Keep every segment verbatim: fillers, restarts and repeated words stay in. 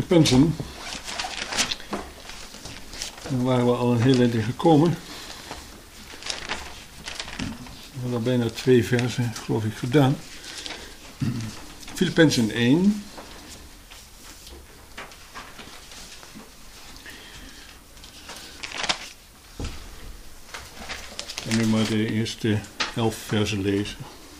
Filippenzen. Daar waren we al een heel eind in gekomen. We hebben al bijna twee versen, geloof ik, gedaan. Filippenzen één. En nu maar de eerste elf versen lezen.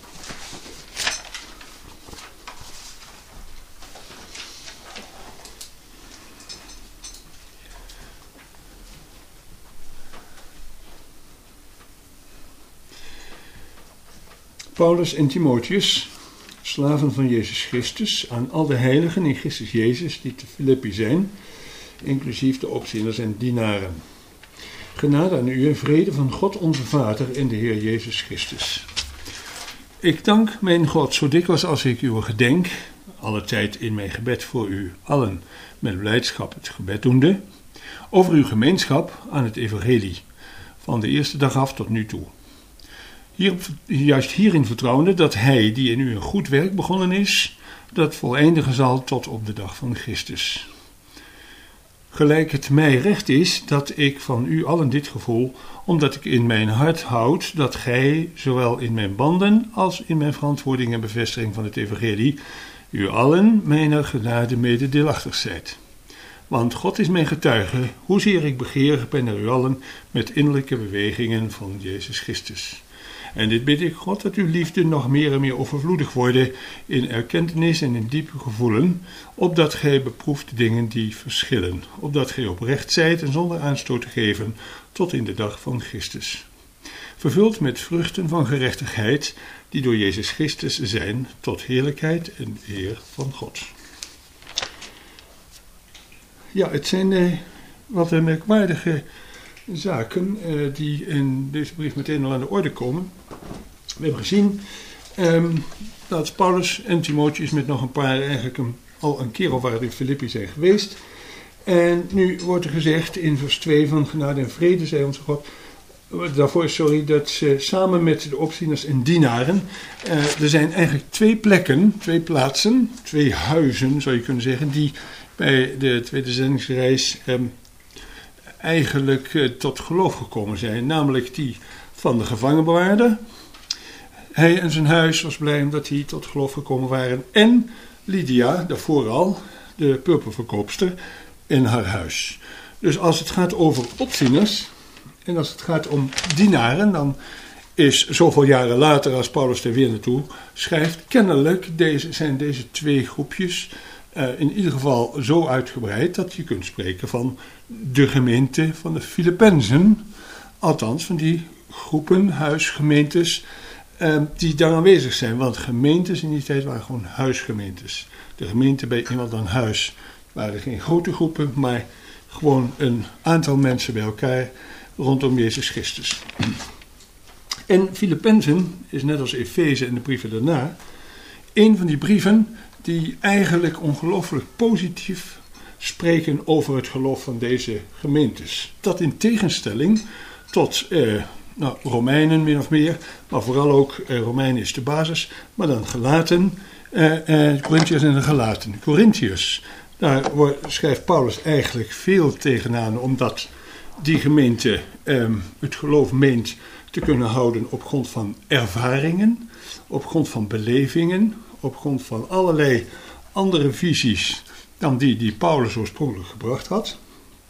Paulus en Timotheus, slaven van Jezus Christus, aan al de heiligen in Christus Jezus die te Filippi zijn, inclusief de opzieners en dienaren. Genade aan u en vrede van God onze Vader en de Heer Jezus Christus. Ik dank mijn God zo dikwijls als ik uw gedenk, alle tijd in mijn gebed voor u allen, met blijdschap het gebed doende, over uw gemeenschap aan het evangelie, van de eerste dag af tot nu toe. Hier, juist hierin vertrouwende dat hij, die in u een goed werk begonnen is, dat voleindigen zal tot op de dag van Christus. Gelijk het mij recht is dat ik van u allen dit gevoel, omdat ik in mijn hart houd dat gij, zowel in mijn banden als in mijn verantwoording en bevestiging van het evangelie, u allen mijner genade mededeelachtig zijt. Want God is mijn getuige, hoezeer ik begeerig ben naar u allen met innerlijke bewegingen van Jezus Christus. En dit bid ik God, dat uw liefde nog meer en meer overvloedig worden in erkentenis en in diepe gevoelen, opdat gij beproeft dingen die verschillen, opdat gij oprecht zijt en zonder aanstoot te geven, tot in de dag van Christus. Vervuld met vruchten van gerechtigheid, die door Jezus Christus zijn, tot heerlijkheid en eer van God. Ja, het zijn eh, wat een merkwaardige zaken uh, die in deze brief meteen al aan de orde komen. We hebben gezien um, dat Paulus en Timotheus met nog een paar eigenlijk een, al een keer of waar in Filippi zijn geweest. En nu wordt er gezegd in vers twee van genade en vrede zij onze God. Daarvoor sorry dat ze samen met de opzieners en dienaren. Uh, er zijn eigenlijk twee plekken, twee plaatsen, twee huizen zou je kunnen zeggen, die bij de tweede zendingsreis um, eigenlijk uh, tot geloof gekomen zijn, namelijk die van de gevangenbewaarder. Hij en zijn huis was blij omdat die tot geloof gekomen waren. En Lydia, daarvoor al, de purperverkoopster, in haar huis. Dus als het gaat over opzieners en als het gaat om dienaren, dan is zoveel jaren later als Paulus er weer naartoe schrijft, kennelijk deze, zijn deze twee groepjes Uh, in ieder geval zo uitgebreid dat je kunt spreken van de gemeente van de Filippenzen, althans van die groepen, huisgemeentes, uh, die daar aanwezig zijn. Want gemeentes in die tijd waren gewoon huisgemeentes. De gemeente bij iemand aan huis. Het waren geen grote groepen, maar gewoon een aantal mensen bij elkaar rondom Jezus Christus. En Filippenzen is net als Efeze en de brieven daarna een van die brieven die eigenlijk ongelooflijk positief spreken over het geloof van deze gemeentes. Dat in tegenstelling tot eh, nou, Romeinen min of meer, maar vooral ook eh, Romeinen is de basis, maar dan Galaten, eh, eh, Corinthiërs en de Galaten. Corinthiërs, daar wordt, schrijft Paulus eigenlijk veel tegenaan, omdat die gemeente eh, het geloof meent te kunnen houden op grond van ervaringen, op grond van belevingen, op grond van allerlei andere visies dan die die Paulus oorspronkelijk gebracht had.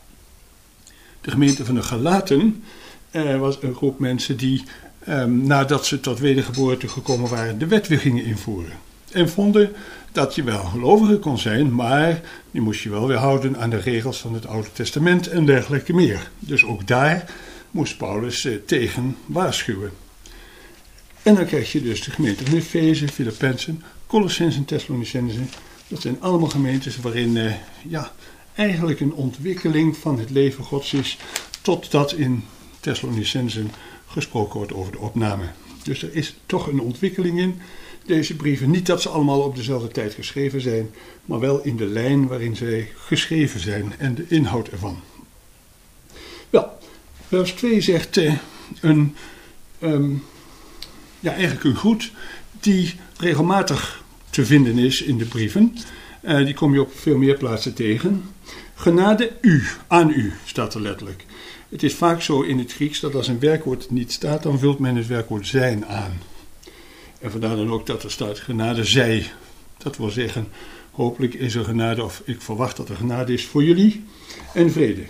De gemeente van de Galaten eh, was een groep mensen die, eh, nadat ze tot wedergeboorte gekomen waren, de wet weer gingen invoeren. En vonden dat je wel gelovige kon zijn, maar je moest je wel weer houden aan de regels van het Oude Testament en dergelijke meer. Dus ook daar moest Paulus eh, tegen waarschuwen. En dan krijg je dus de gemeente van Efeze, Filippenzen, Colossenzen en Thessalonicenzen. Dat zijn allemaal gemeentes waarin eh, ja, eigenlijk een ontwikkeling van het leven Gods is, totdat in Thessalonicenzen gesproken wordt over de opname. Dus er is toch een ontwikkeling in deze brieven. Niet dat ze allemaal op dezelfde tijd geschreven zijn, maar wel in de lijn waarin zij geschreven zijn en de inhoud ervan. Wel, vers twee zegt eh, een, um, ja, eigenlijk een groet die regelmatig te vinden is in de brieven. Uh, die kom je op veel meer plaatsen tegen. Genade u, aan u, staat er letterlijk. Het is vaak zo in het Grieks dat als een werkwoord niet staat, dan vult men het werkwoord zijn aan. En vandaar dan ook dat er staat genade zij. Dat wil zeggen, hopelijk is er genade, of ik verwacht dat er genade is voor jullie en vrede.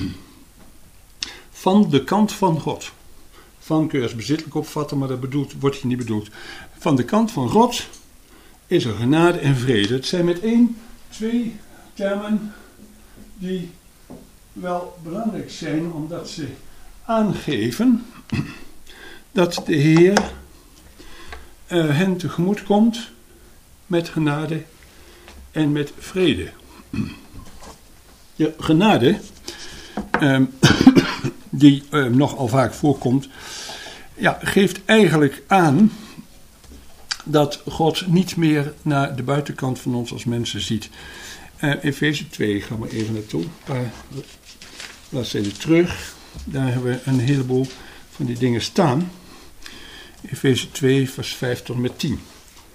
Van de kant van God. Van kun je als bezittelijk opvatten, maar dat bedoelt, wordt hier niet bedoeld. Van de kant van God is er genade en vrede. Het zijn met één, twee termen die wel belangrijk zijn, omdat ze aangeven dat de Heer uh, hen tegemoet komt met genade en met vrede. Ja, genade, um, die uh, nogal vaak voorkomt, ja, geeft eigenlijk aan dat God niet meer naar de buitenkant van ons als mensen ziet. Uh, Efeze twee, gaan we even naartoe. Een paar bladzijden terug. Daar hebben we een heleboel van die dingen staan. Efeze twee, vers vijf tot en met tien.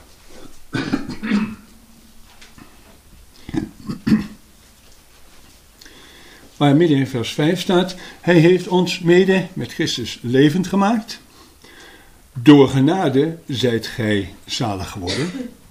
Waar midden in vers vijf staat: Hij heeft ons mede met Christus levend gemaakt. Door genade zijt gij zalig geworden.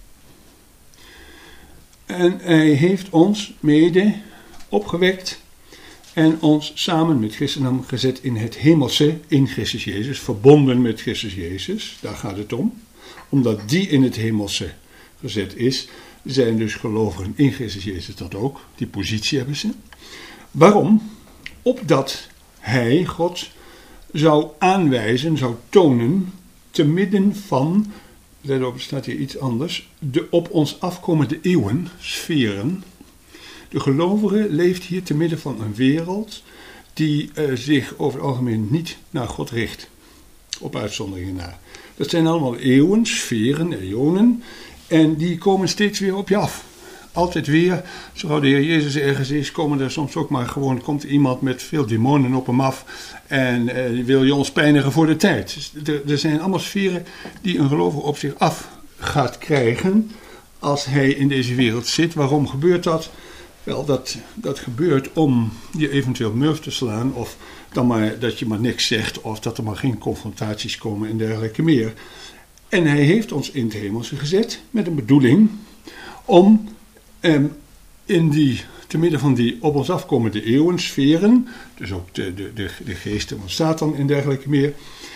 En hij heeft ons mede opgewekt en ons samen met Christus gezet in het hemelse, in Christus Jezus, verbonden met Christus Jezus. Daar gaat het om. Omdat die in het hemelse gezet is, zijn dus gelovigen in Christus Jezus dat ook. Die positie hebben ze. Waarom? Opdat hij, God, zou aanwijzen, zou tonen, te midden van, let op, staat hier iets anders, de op ons afkomende eeuwen, sferen. De gelovige leeft hier te midden van een wereld die uh, zich over het algemeen niet naar God richt. Op uitzonderingen na. Dat zijn allemaal eeuwen, sferen, eonen, en die komen steeds weer op je af. Altijd weer, zodra de Heer Jezus ergens is, komen er soms ook maar gewoon, komt iemand met veel demonen op hem af en eh, wil je ons pijnigen voor de tijd. Dus er, er zijn allemaal sferen die een gelovige op zich af gaat krijgen als hij in deze wereld zit. Waarom gebeurt dat? Wel, dat, dat gebeurt om je eventueel murf te slaan of dan maar dat je maar niks zegt of dat er maar geen confrontaties komen en dergelijke meer. En hij heeft ons in het hemelse gezet met een bedoeling om Um, in die, te midden van die op ons afkomende eeuwen, sferen, dus ook de, de, de, de geesten van Satan en dergelijke meer,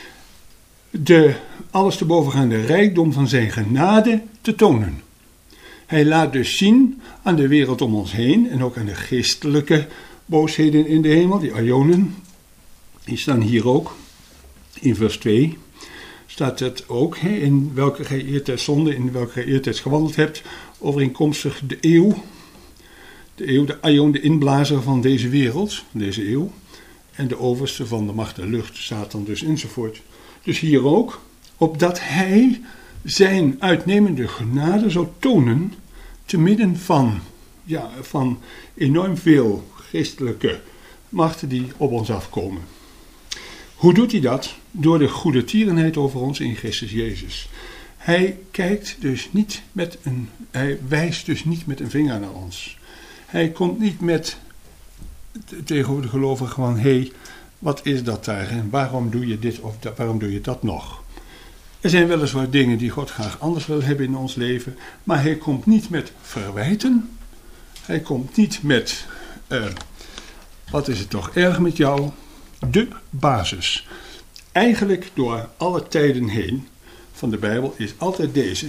de alles te bovengaande rijkdom van zijn genade te tonen. Hij laat dus zien aan de wereld om ons heen en ook aan de geestelijke boosheden in de hemel, die aionen, die staan hier ook, in vers twee. Staat het ook, he, in welke gij eertijds zonde, in welke gij eertijds gewandeld hebt, overeenkomstig de eeuw, de eeuw, de aion, de inblazer van deze wereld, deze eeuw, en de overste van de macht der lucht, Satan dus enzovoort. Dus hier ook, opdat hij zijn uitnemende genade zou tonen, te midden van, ja, van enorm veel geestelijke machten die op ons afkomen. Hoe doet hij dat? Door de goede tierenheid over ons in Christus Jezus. Hij kijkt dus niet met een, hij wijst dus niet met een vinger naar ons. Hij komt niet met tegenover de gelovigen gewoon, hé, hey, wat is dat daar en waarom doe je dit of dat, waarom doe je dat nog? Er zijn weliswaar dingen die God graag anders wil hebben in ons leven, maar hij komt niet met verwijten. Hij komt niet met, uh, wat is het toch erg met jou? De basis. Eigenlijk door alle tijden heen van de Bijbel is altijd deze.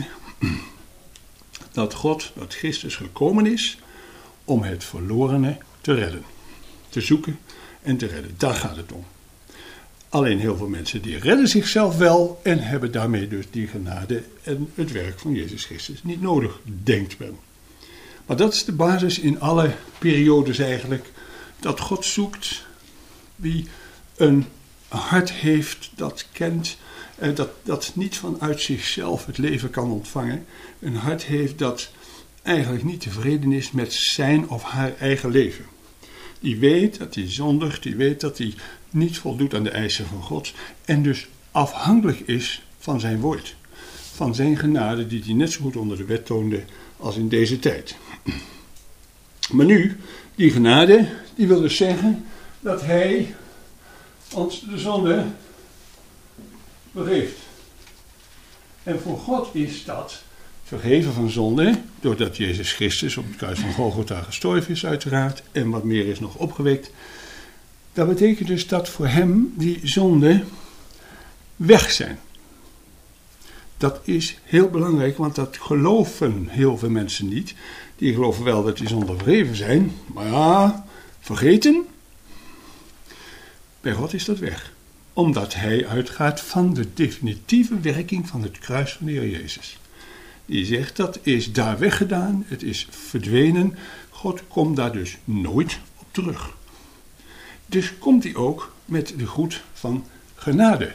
Dat God, dat Christus gekomen is om het verlorene te redden. Te zoeken en te redden. Daar gaat het om. Alleen heel veel mensen die redden zichzelf wel en hebben daarmee dus die genade en het werk van Jezus Christus niet nodig, denkt men. Maar dat is de basis in alle periodes eigenlijk. Dat God zoekt wie een hart heeft dat kent, eh, dat, dat niet vanuit zichzelf het leven kan ontvangen. Een hart heeft dat eigenlijk niet tevreden is met zijn of haar eigen leven. Die weet dat hij zondigt, die weet dat hij niet voldoet aan de eisen van God en dus afhankelijk is van zijn woord. Van zijn genade die hij net zo goed onder de wet toonde als in deze tijd. Maar nu, die genade, die wil dus zeggen dat hij ons de zonde vergeeft. En voor God is dat vergeven van zonde, doordat Jezus Christus op het kruis van Golgotha gestorven is uiteraard, en wat meer is nog opgewekt. Dat betekent dus dat voor hem die zonden weg zijn. Dat is heel belangrijk, want dat geloven heel veel mensen niet. Die geloven wel dat die zonden vergeven zijn, maar ja, vergeten. Bij God is dat weg. Omdat hij uitgaat van de definitieve werking van het kruis van de Heer Jezus. Die zegt dat is daar weggedaan, het is verdwenen. God komt daar dus nooit op terug. Dus komt hij ook met de groet van genade.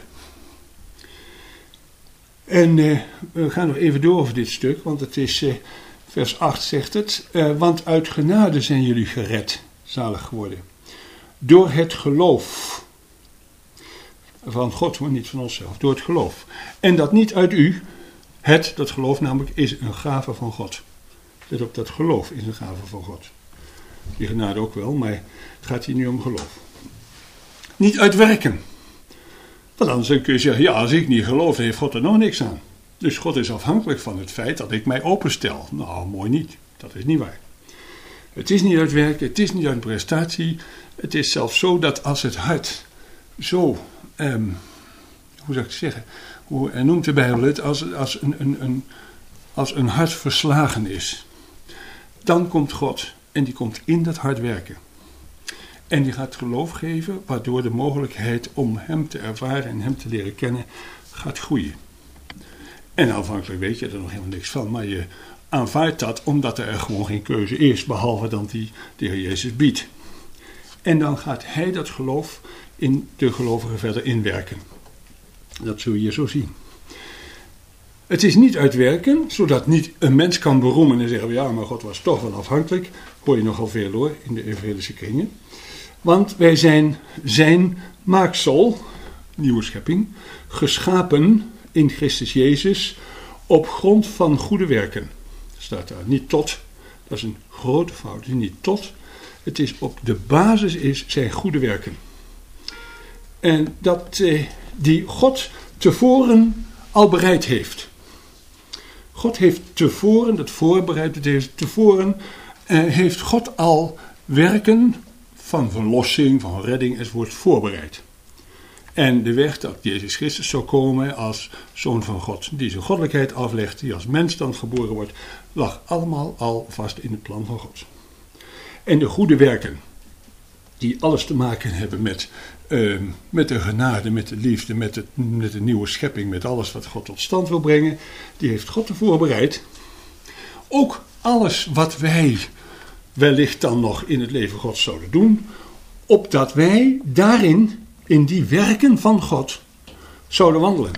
En uh, we gaan nog even door over dit stuk, want het is, uh, vers acht zegt het, uh, want uit genade zijn jullie gered, zalig geworden. Door het geloof van God, maar niet van onszelf, door het geloof. En dat niet uit u, het, dat geloof namelijk, is een gave van God. Let op, dat geloof is een gave van God. Die genade ook wel, maar het gaat hier nu om geloof. Niet uit werken. Want anders kun je zeggen, ja, als ik niet geloof, heeft God er nog niks aan. Dus God is afhankelijk van het feit dat ik mij openstel. Nou, mooi niet. Dat is niet waar. Het is niet uit werken, het is niet uit prestatie. Het is zelfs zo dat als het hart zo, um, hoe zou ik het zeggen, hoe noemt de Bijbel het, als, als, een, een, een, als een hart verslagen is. Dan komt God en die komt in dat hart werken. En die gaat geloof geven, waardoor de mogelijkheid om hem te ervaren en hem te leren kennen gaat groeien. En aanvankelijk weet je er nog helemaal niks van, maar je aanvaardt dat omdat er gewoon geen keuze is, behalve dan die de Heer Jezus biedt. En dan gaat hij dat geloof in de gelovigen verder inwerken. Dat zul je hier zo zien. Het is niet uitwerken, zodat niet een mens kan beroemen en zeggen, ja, maar God was toch wel afhankelijk. Hoor je nogal veel hoor, in de evangelische kringen. Want wij zijn zijn maaksel, nieuwe schepping, geschapen in Christus Jezus op grond van goede werken. Staat daar, niet tot, dat is een grote fout, het is niet tot. Het is op de basis is zijn goede werken. En dat eh, die God tevoren al bereid heeft. God heeft tevoren, dat voorbereid betekent tevoren, eh, heeft God al werken van verlossing, van redding enzovoort voorbereid. En de weg dat Jezus Christus zou komen als zoon van God, die zijn goddelijkheid aflegt, die als mens dan geboren wordt, lag allemaal al vast in het plan van God. En de goede werken, die alles te maken hebben met, uh, met de genade, met de liefde, met, het, met de nieuwe schepping, met alles wat God tot stand wil brengen, die heeft God ervoor bereid. Ook alles wat wij wellicht dan nog in het leven Gods zouden doen, opdat wij daarin, in die werken van God, zouden wandelen.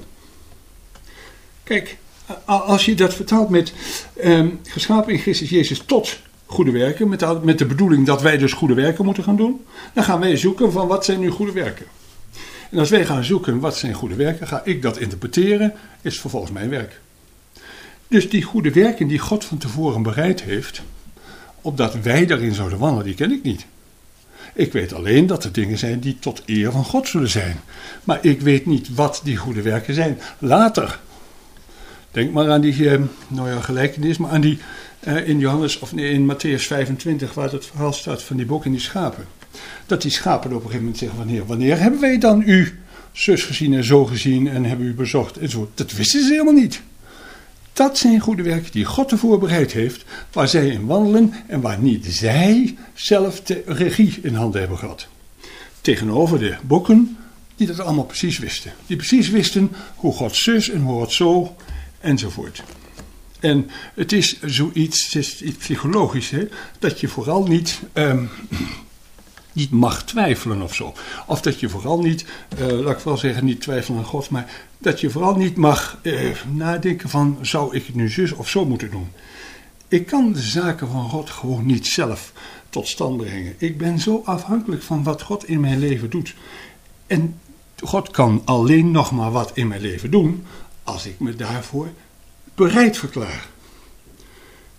Kijk, als je dat vertaalt met um, geschapen in Christus Jezus tot goede werken, met de, met de bedoeling dat wij dus goede werken moeten gaan doen, dan gaan wij zoeken van wat zijn nu goede werken. En als wij gaan zoeken wat zijn goede werken, ga ik dat interpreteren, is vervolgens mijn werk. Dus die goede werken die God van tevoren bereid heeft, opdat wij daarin zouden wandelen, die ken ik niet. Ik weet alleen dat er dingen zijn die tot eer van God zullen zijn. Maar ik weet niet wat die goede werken zijn. Later. Denk maar aan die, eh, nou ja, gelijkenis, maar aan die eh, in Johannes, of nee, in Matthäus vijfentwintig, waar het verhaal staat van die bok en die schapen. Dat die schapen op een gegeven moment zeggen, wanneer, wanneer hebben wij dan u zus gezien en zo gezien en hebben u bezocht en zo. Dat wisten ze helemaal niet. Dat zijn goede werken die God ervoor bereid heeft, waar zij in wandelen en waar niet zij zelf de regie in handen hebben gehad. Tegenover de bokken die dat allemaal precies wisten. Die precies wisten hoe God zus en hoe God zo enzovoort. En het is zoiets, het is iets psychologisch, hè, dat je vooral niet, um, niet mag twijfelen of zo. Of dat je vooral niet, uh, laat ik wel zeggen, niet twijfelen aan God, maar dat je vooral niet mag uh, nadenken van, zou ik het nu zus of zo moeten doen? Ik kan de zaken van God gewoon niet zelf tot stand brengen. Ik ben zo afhankelijk van wat God in mijn leven doet. En God kan alleen nog maar wat in mijn leven doen, als ik me daarvoor bereid verklaar.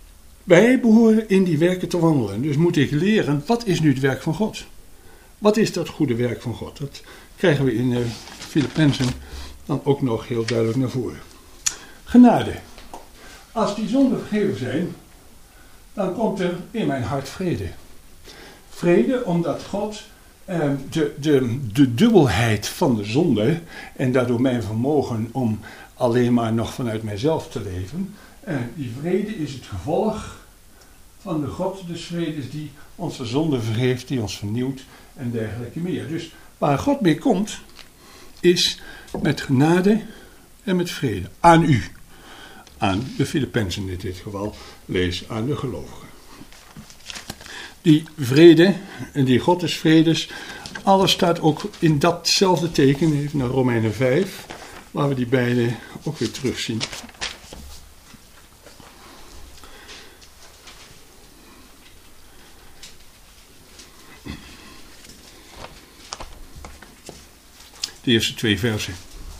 Wij behoren in die werken te wandelen. Dus moet ik leren, wat is nu het werk van God? Wat is dat goede werk van God? Dat krijgen we in uh, Filippenzen dan ook nog heel duidelijk naar voren. Genade. Als die zonden vergeven zijn, dan komt er in mijn hart vrede. Vrede omdat God uh, de, de, de dubbelheid van de zonde en daardoor mijn vermogen om alleen maar nog vanuit mijzelf te leven. Uh, die vrede is het gevolg van de God des vredes die onze zonde vergeeft, die ons vernieuwt en dergelijke meer. Dus waar God mee komt, is met genade en met vrede. Aan u. Aan de Filippenzen in dit geval. Lees aan de gelovigen. Die vrede en die God des vredes, alles staat ook in datzelfde teken, even naar Romeinen vijf, waar we die beide ook weer terugzien. De eerste twee versen.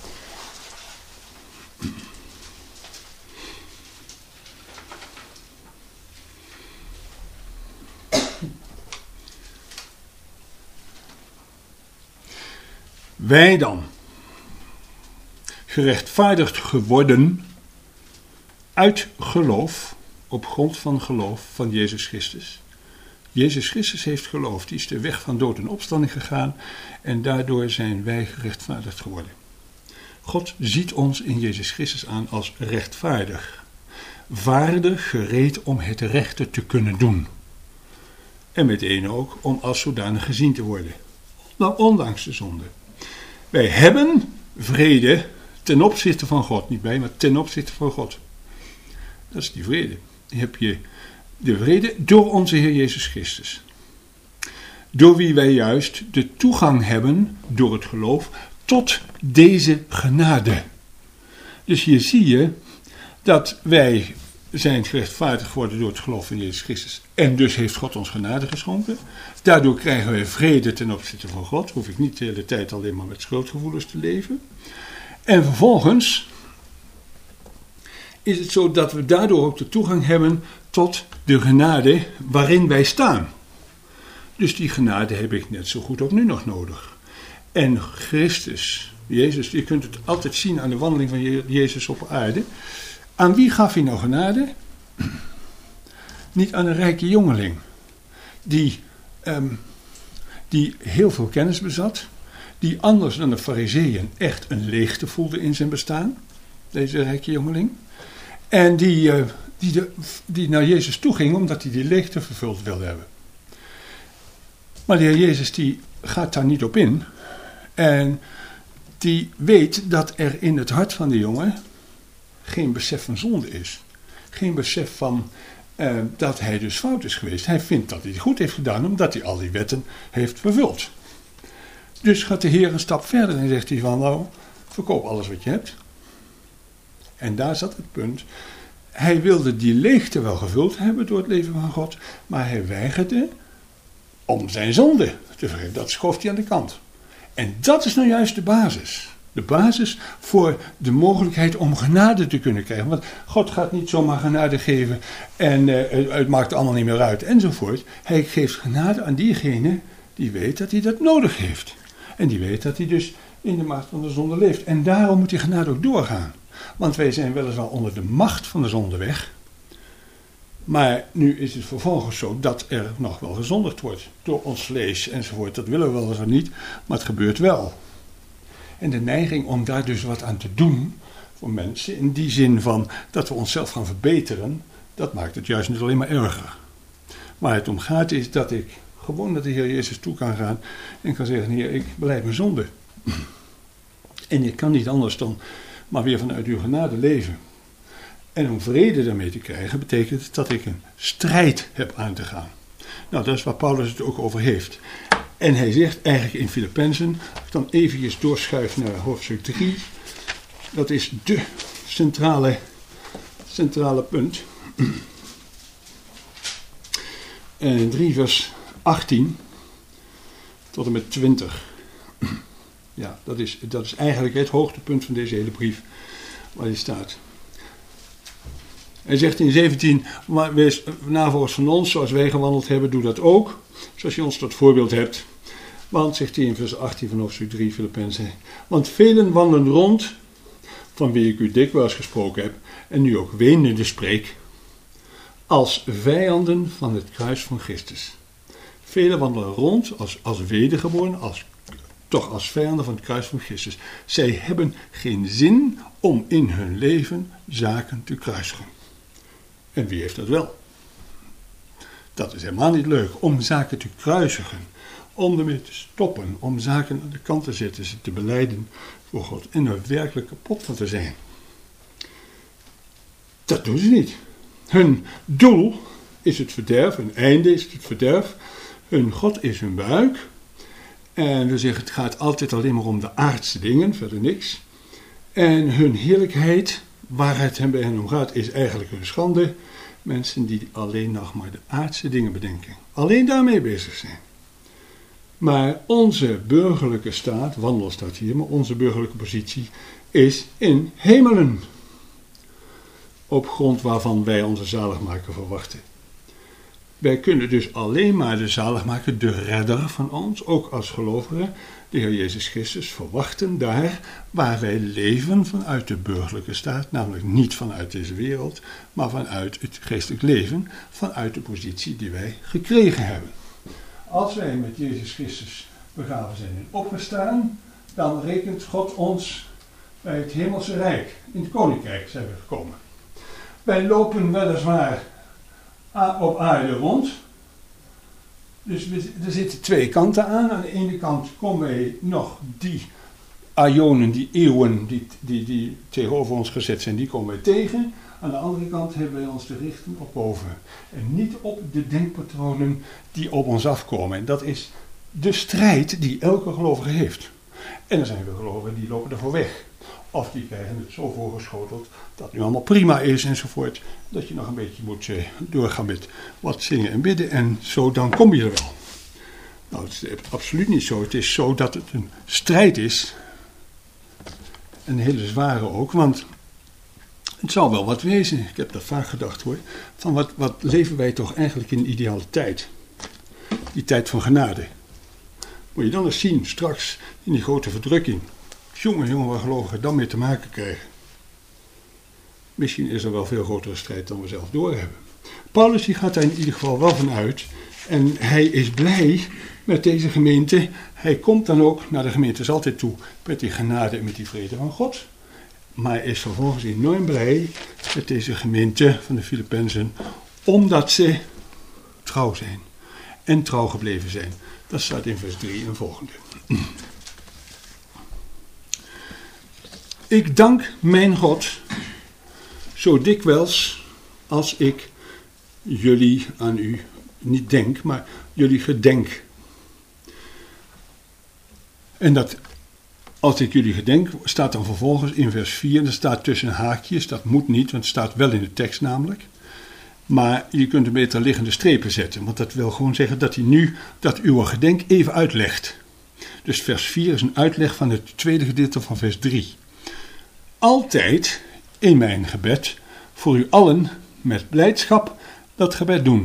Wij dan, gerechtvaardigd geworden uit geloof, op grond van geloof van Jezus Christus. Jezus Christus heeft geloofd, die is de weg van dood en opstanding gegaan en daardoor zijn wij gerechtvaardigd geworden. God ziet ons in Jezus Christus aan als rechtvaardig, vaardig, gereed om het rechte te kunnen doen. En meteen ook om als zodanig gezien te worden, nou, ondanks de zonde. Wij hebben vrede ten opzichte van God, niet bij, maar ten opzichte van God. Dat is die vrede. Die heb je de vrede door onze Heer Jezus Christus. Door wie wij juist de toegang hebben, door het geloof, tot deze genade. Dus hier zie je dat wij zijn gerechtvaardigd geworden door het geloof in Jezus Christus. En dus heeft God ons genade geschonken. Daardoor krijgen wij vrede ten opzichte van God. Hoef ik niet de hele tijd alleen maar met schuldgevoelens te leven. En vervolgens is het zo dat we daardoor ook de toegang hebben tot de genade waarin wij staan. Dus die genade heb ik net zo goed ook nu nog nodig. En Christus, Jezus, je kunt het altijd zien aan de wandeling van Jezus op aarde. Aan wie gaf hij nou genade? Niet aan een rijke jongeling, die, um, die heel veel kennis bezat, die anders dan de Farizeeën echt een leegte voelde in zijn bestaan, deze rijke jongeling, en die, uh, die, de, die naar Jezus toe ging omdat hij die leegte vervuld wilde hebben. Maar de Heer Jezus die gaat daar niet op in en die weet dat er in het hart van de jongen geen besef van zonde is. Geen besef van uh, dat hij dus fout is geweest. Hij vindt dat hij het goed heeft gedaan omdat hij al die wetten heeft vervuld. Dus gaat de Heer een stap verder en zegt hij van nou, verkoop alles wat je hebt. En daar zat het punt. Hij wilde die leegte wel gevuld hebben door het leven van God, maar hij weigerde om zijn zonde te vergeven. Dat schoof hij aan de kant. En dat is nou juist de basis. De basis voor de mogelijkheid om genade te kunnen krijgen. Want God gaat niet zomaar genade geven en uh, het maakt allemaal niet meer uit enzovoort. Hij geeft genade aan diegene die weet dat hij dat nodig heeft. En die weet dat hij dus in de macht van de zonde leeft. En daarom moet die genade ook doorgaan. Want wij zijn weliswaar onder de macht van de zonde weg. Maar nu is het vervolgens zo dat er nog wel gezondigd wordt door ons vlees enzovoort. Dat willen we wel eens niet, maar het gebeurt wel. En de neiging om daar dus wat aan te doen voor mensen, in die zin van dat we onszelf gaan verbeteren, dat maakt het juist niet alleen maar erger. Waar het om gaat is dat ik gewoon naar de Heer Jezus toe kan gaan en kan zeggen, Heer, ik belijdt mijn zonde. En ik kan niet anders dan maar weer vanuit uw genade leven. En om vrede daarmee te krijgen, betekent het dat ik een strijd heb aan te gaan. Nou, dat is waar Paulus het ook over heeft. En hij zegt eigenlijk in Filippenzen, als ik dan eventjes doorschuif naar hoofdstuk drie, dat is de centrale, centrale punt. En drie vers achttien tot en met twintig. Ja, dat is, dat is eigenlijk het hoogtepunt van deze hele brief, waar die staat. Hij zegt in zeventien, wees navolgers van ons, zoals wij gewandeld hebben, doe dat ook. Zoals je ons tot voorbeeld hebt. Want, zegt hij in vers achttien van hoofdstuk drie, Filippenzen, want velen wandelen rond, van wie ik u dikwijls gesproken heb, en nu ook wenende spreek, als vijanden van het kruis van Christus. Velen wandelen rond als, als wedergeboren, als, toch als vijanden van het kruis van Christus. Zij hebben geen zin om in hun leven zaken te kruisigen. En wie heeft dat wel? Dat is helemaal niet leuk, om zaken te kruisigen. Om ermee te stoppen, om zaken aan de kant te zetten, ze te belijden voor God en er werkelijk kapot van te zijn. Dat doen ze niet. Hun doel is het verderf, hun einde is het verderf, hun God is hun buik. En we zeggen het gaat altijd alleen maar om de aardse dingen, verder niks. En hun heerlijkheid, waar het hen bij hen om gaat, is eigenlijk hun schande. Mensen die alleen nog maar de aardse dingen bedenken. Alleen daarmee bezig zijn. Maar onze burgerlijke staat, wandel staat hier, maar onze burgerlijke positie is in hemelen. Op grond waarvan wij onze zaligmaker verwachten. Wij kunnen dus alleen maar de zaligmaker, de redder van ons, ook als gelovigen, de Heer Jezus Christus, verwachten daar waar wij leven vanuit de burgerlijke staat, namelijk niet vanuit deze wereld, maar vanuit het geestelijk leven, vanuit de positie die wij gekregen hebben. Als wij met Jezus Christus begraven zijn en opgestaan, dan rekent God ons bij het hemelse rijk. In het koninkrijk zijn we gekomen. Wij lopen weliswaar op aarde rond. Dus we, er zitten twee kanten aan. Aan de ene kant komen wij nog die aionen, die eeuwen die, die, die tegenover ons gezet zijn, die komen wij tegen. Aan de andere kant hebben wij ons te richten op boven. En niet op de denkpatronen die op ons afkomen. En dat is de strijd die elke gelovige heeft. En er zijn weer gelovigen die lopen ervoor weg. Of die krijgen het zo voorgeschoteld dat het nu allemaal prima is enzovoort. Dat je nog een beetje moet eh, doorgaan met wat zingen en bidden. En zo dan kom je er wel. Nou, het is absoluut niet zo. Het is zo dat het een strijd is. Een hele zware ook. Want het zou wel wat wezen. Ik heb dat vaak gedacht hoor. Van wat, wat leven wij toch eigenlijk in een ideale tijd. Die tijd van genade. Moet je dan eens zien straks in die grote verdrukking. Jongen, jongen, waar gelovigen dan mee te maken krijgen. Misschien is er wel veel grotere strijd dan we zelf doorhebben. Paulus die gaat daar in ieder geval wel van uit. En hij is blij met deze gemeente. Hij komt dan ook naar de gemeentes altijd toe met die genade en met die vrede van God. Maar hij is vervolgens enorm blij met deze gemeente van de Filippenzen. Omdat ze trouw zijn. En trouw gebleven zijn. Dat staat in vers drie en volgende. Ik dank mijn God zo dikwijls als ik jullie aan u niet denk, maar jullie gedenk. En dat als ik jullie gedenk staat dan vervolgens in vers vier, en dat staat tussen haakjes, dat moet niet, want het staat wel in de tekst namelijk. Maar je kunt er beter liggende strepen zetten, want dat wil gewoon zeggen dat hij nu dat uw gedenk even uitlegt. Dus vers vier is een uitleg van het tweede gedeelte van vers drie. Altijd in mijn gebed voor u allen met blijdschap dat gebed doen.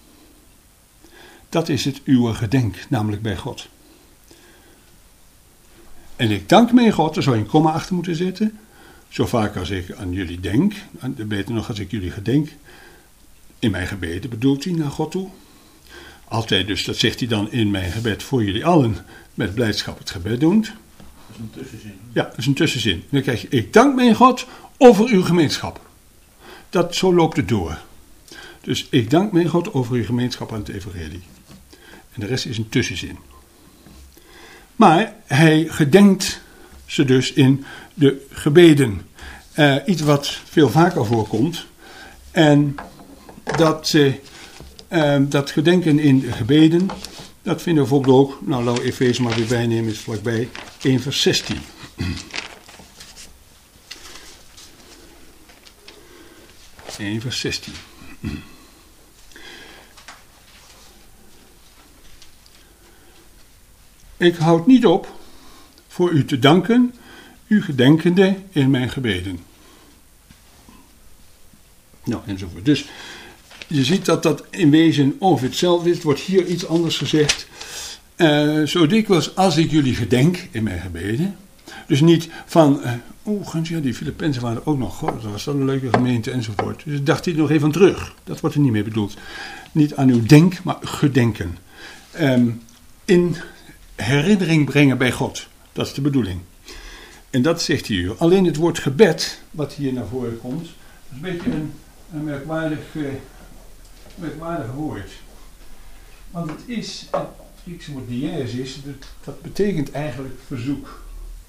Dat is het uw gedenk, namelijk bij God. En ik dank mijn God, daar zou je een komma achter moeten zetten. Zo vaak als ik aan jullie denk, beter nog als ik jullie gedenk, in mijn gebeden bedoelt hij naar God toe. Altijd dus, dat zegt hij dan in mijn gebed voor jullie allen met blijdschap het gebed doen. Dat is een tussenzin. Ja, dat is een tussenzin. Dan krijg je, ik dank mijn God over uw gemeenschap. Dat, zo loopt het door. Dus ik dank mijn God over uw gemeenschap aan het evangelie. En de rest is een tussenzin. Maar hij gedenkt ze dus in de gebeden. Uh, iets wat veel vaker voorkomt. En dat, uh, uh, dat gedenken in de gebeden, dat vinden we bijvoorbeeld ook, nou laten we Efeze maar weer bijnemen, is vlakbij, één vers zestien. één vers zestien. Ik houd niet op voor u te danken, u gedenkende in mijn gebeden. Nou, enzovoort. Dus je ziet dat dat in wezen ongeveer hetzelfde is. Het wordt hier iets anders gezegd. Uh, zo dikwijls als ik jullie gedenk in mijn gebeden. Dus niet van, uh, oh, Guns, ja, die Filippenzen waren ook nog, god, dat was dan een leuke gemeente enzovoort. Dus dacht hij nog even aan terug. Dat wordt er niet mee bedoeld. Niet aan uw denk, maar gedenken. Um, in herinnering brengen bij God. Dat is de bedoeling. En dat zegt hij hier. Alleen het woord gebed, wat hier naar voren komt, is een beetje een, een merkwaardig, uh, merkwaardig woord. Want het is, het Griekse woord diaesis, dat, dat betekent eigenlijk verzoek.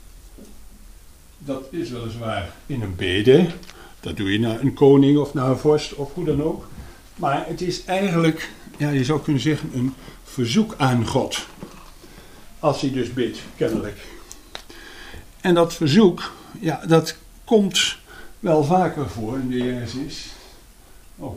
Dat is weliswaar in een bede. Dat doe je naar een koning of naar een vorst of hoe dan ook. Maar het is eigenlijk, ja, je zou kunnen zeggen, een verzoek aan God. Als hij dus bidt, kennelijk. En dat verzoek, ja, dat komt wel vaker voor in de diaesis. Oh,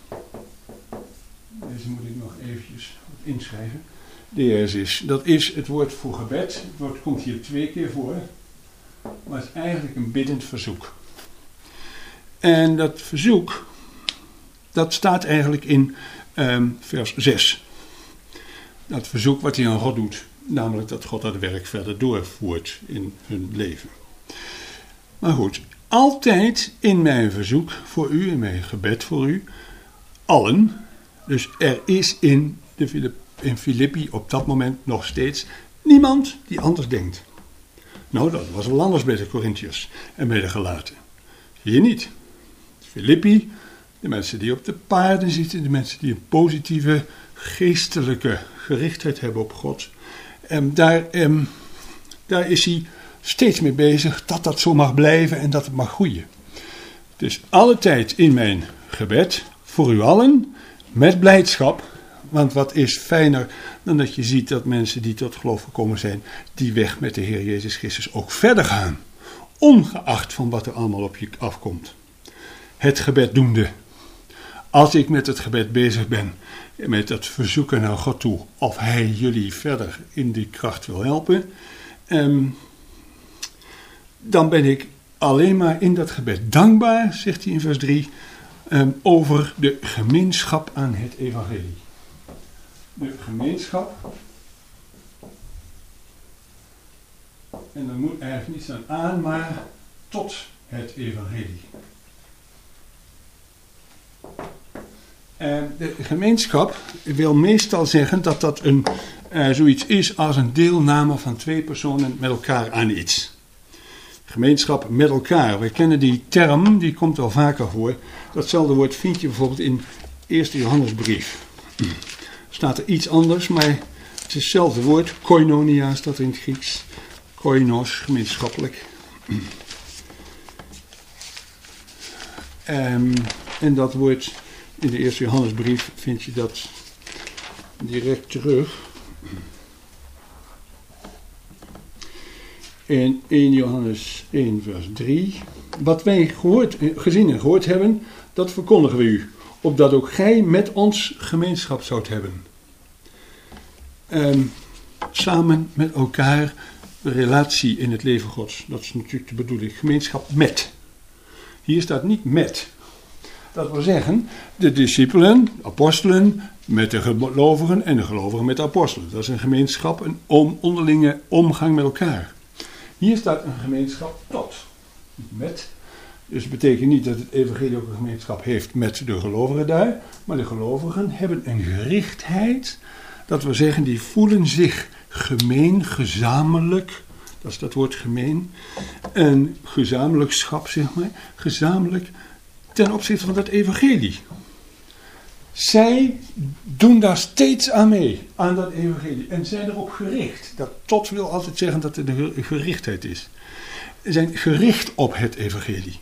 deze moet ik nog eventjes inschrijven. Diaesis, dat is het woord voor gebed. Het woord komt hier twee keer voor. Maar het is eigenlijk een biddend verzoek. En dat verzoek, dat staat eigenlijk in um, vers zes. Dat verzoek wat hij aan God doet. Namelijk dat God dat werk verder doorvoert in hun leven. Maar goed, altijd in mijn verzoek voor u, in mijn gebed voor u, allen. Dus er is in, de Filip, in Filippi op dat moment nog steeds niemand die anders denkt. Nou, dat was wel anders bij de Corinthiërs en bij de Galaten. Hier niet. Filippi, de mensen die op de paarden zitten, de mensen die een positieve geestelijke gerichtheid hebben op God. En daar, eh, daar is hij steeds mee bezig dat dat zo mag blijven en dat het mag groeien. Dus alle tijd in mijn gebed voor u allen met blijdschap. Want wat is fijner dan dat je ziet dat mensen die tot geloof gekomen zijn, die weg met de Heer Jezus Christus ook verder gaan. Ongeacht van wat er allemaal op je afkomt. Het gebed doende. Als ik met het gebed bezig ben, met het verzoeken naar God toe, of Hij jullie verder in die kracht wil helpen, um, dan ben ik alleen maar in dat gebed dankbaar, zegt hij in vers drie, um, over de gemeenschap aan het evangelie. De gemeenschap. En dan moet eigenlijk niet staan aan, maar tot het evangelie. En de gemeenschap wil meestal zeggen dat dat een, uh, zoiets is als een deelname van twee personen met elkaar aan iets. Gemeenschap met elkaar. We kennen die term, die komt wel vaker voor. Datzelfde woord vind je bijvoorbeeld in eerste Johannesbrief. Staat er iets anders, maar het is hetzelfde woord. Koinonia staat er in het Grieks. Koinos, gemeenschappelijk. Um, en dat woord in de eerste Johannesbrief vind je dat direct terug. In eerste Johannes één vers drie. Wat wij gehoord, gezien en gehoord hebben, dat verkondigen we u. Opdat ook gij met ons gemeenschap zoudt hebben. Um, samen met elkaar de relatie in het leven Gods. Dat is natuurlijk de bedoeling. Gemeenschap met. Hier staat niet met. Dat wil zeggen, de discipelen, de apostelen, met de gelovigen en de gelovigen met de apostelen. Dat is een gemeenschap, een om, onderlinge omgang met elkaar. Hier staat een gemeenschap tot. Met. Dus het betekent niet dat het evangelie ook een gemeenschap heeft met de gelovigen daar. Maar de gelovigen hebben een gerichtheid. Dat wil zeggen, die voelen zich gemeen, gezamenlijk. Dat is dat woord gemeen. Een gezamenlijkschap, zeg maar. Gezamenlijk ten opzichte van dat evangelie. Zij doen daar steeds aan mee, aan dat evangelie. En zijn erop gericht. Dat tot wil altijd zeggen dat het een gerichtheid is. Ze zijn gericht op het evangelie.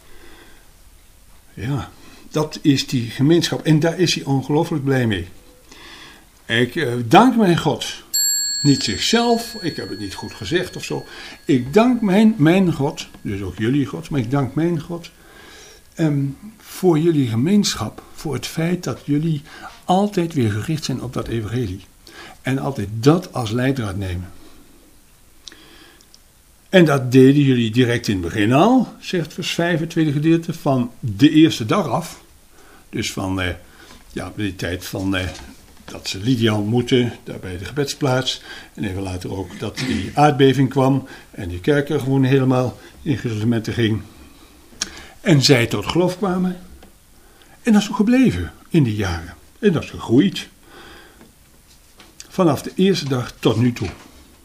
Ja, dat is die gemeenschap. En daar is hij ongelooflijk blij mee. Ik uh, dank mijn God. Niet zichzelf, ik heb het niet goed gezegd of zo. Ik dank mijn, mijn God, dus ook jullie God, maar ik dank mijn God. Um, voor jullie gemeenschap, voor het feit dat jullie altijd weer gericht zijn op dat evangelie. En altijd dat als leidraad nemen. En dat deden jullie direct in het begin al, zegt vers vijf, het tweede gedeelte, van de eerste dag af. Dus van eh, ja, de tijd van eh, dat ze Lydia ontmoetten, daar bij de gebedsplaats. En even later ook dat die aardbeving kwam en die kerk er gewoon helemaal in gezelligementen ging. En zij tot geloof kwamen. En dat is ook gebleven in die jaren. En dat is gegroeid. Vanaf de eerste dag tot nu toe.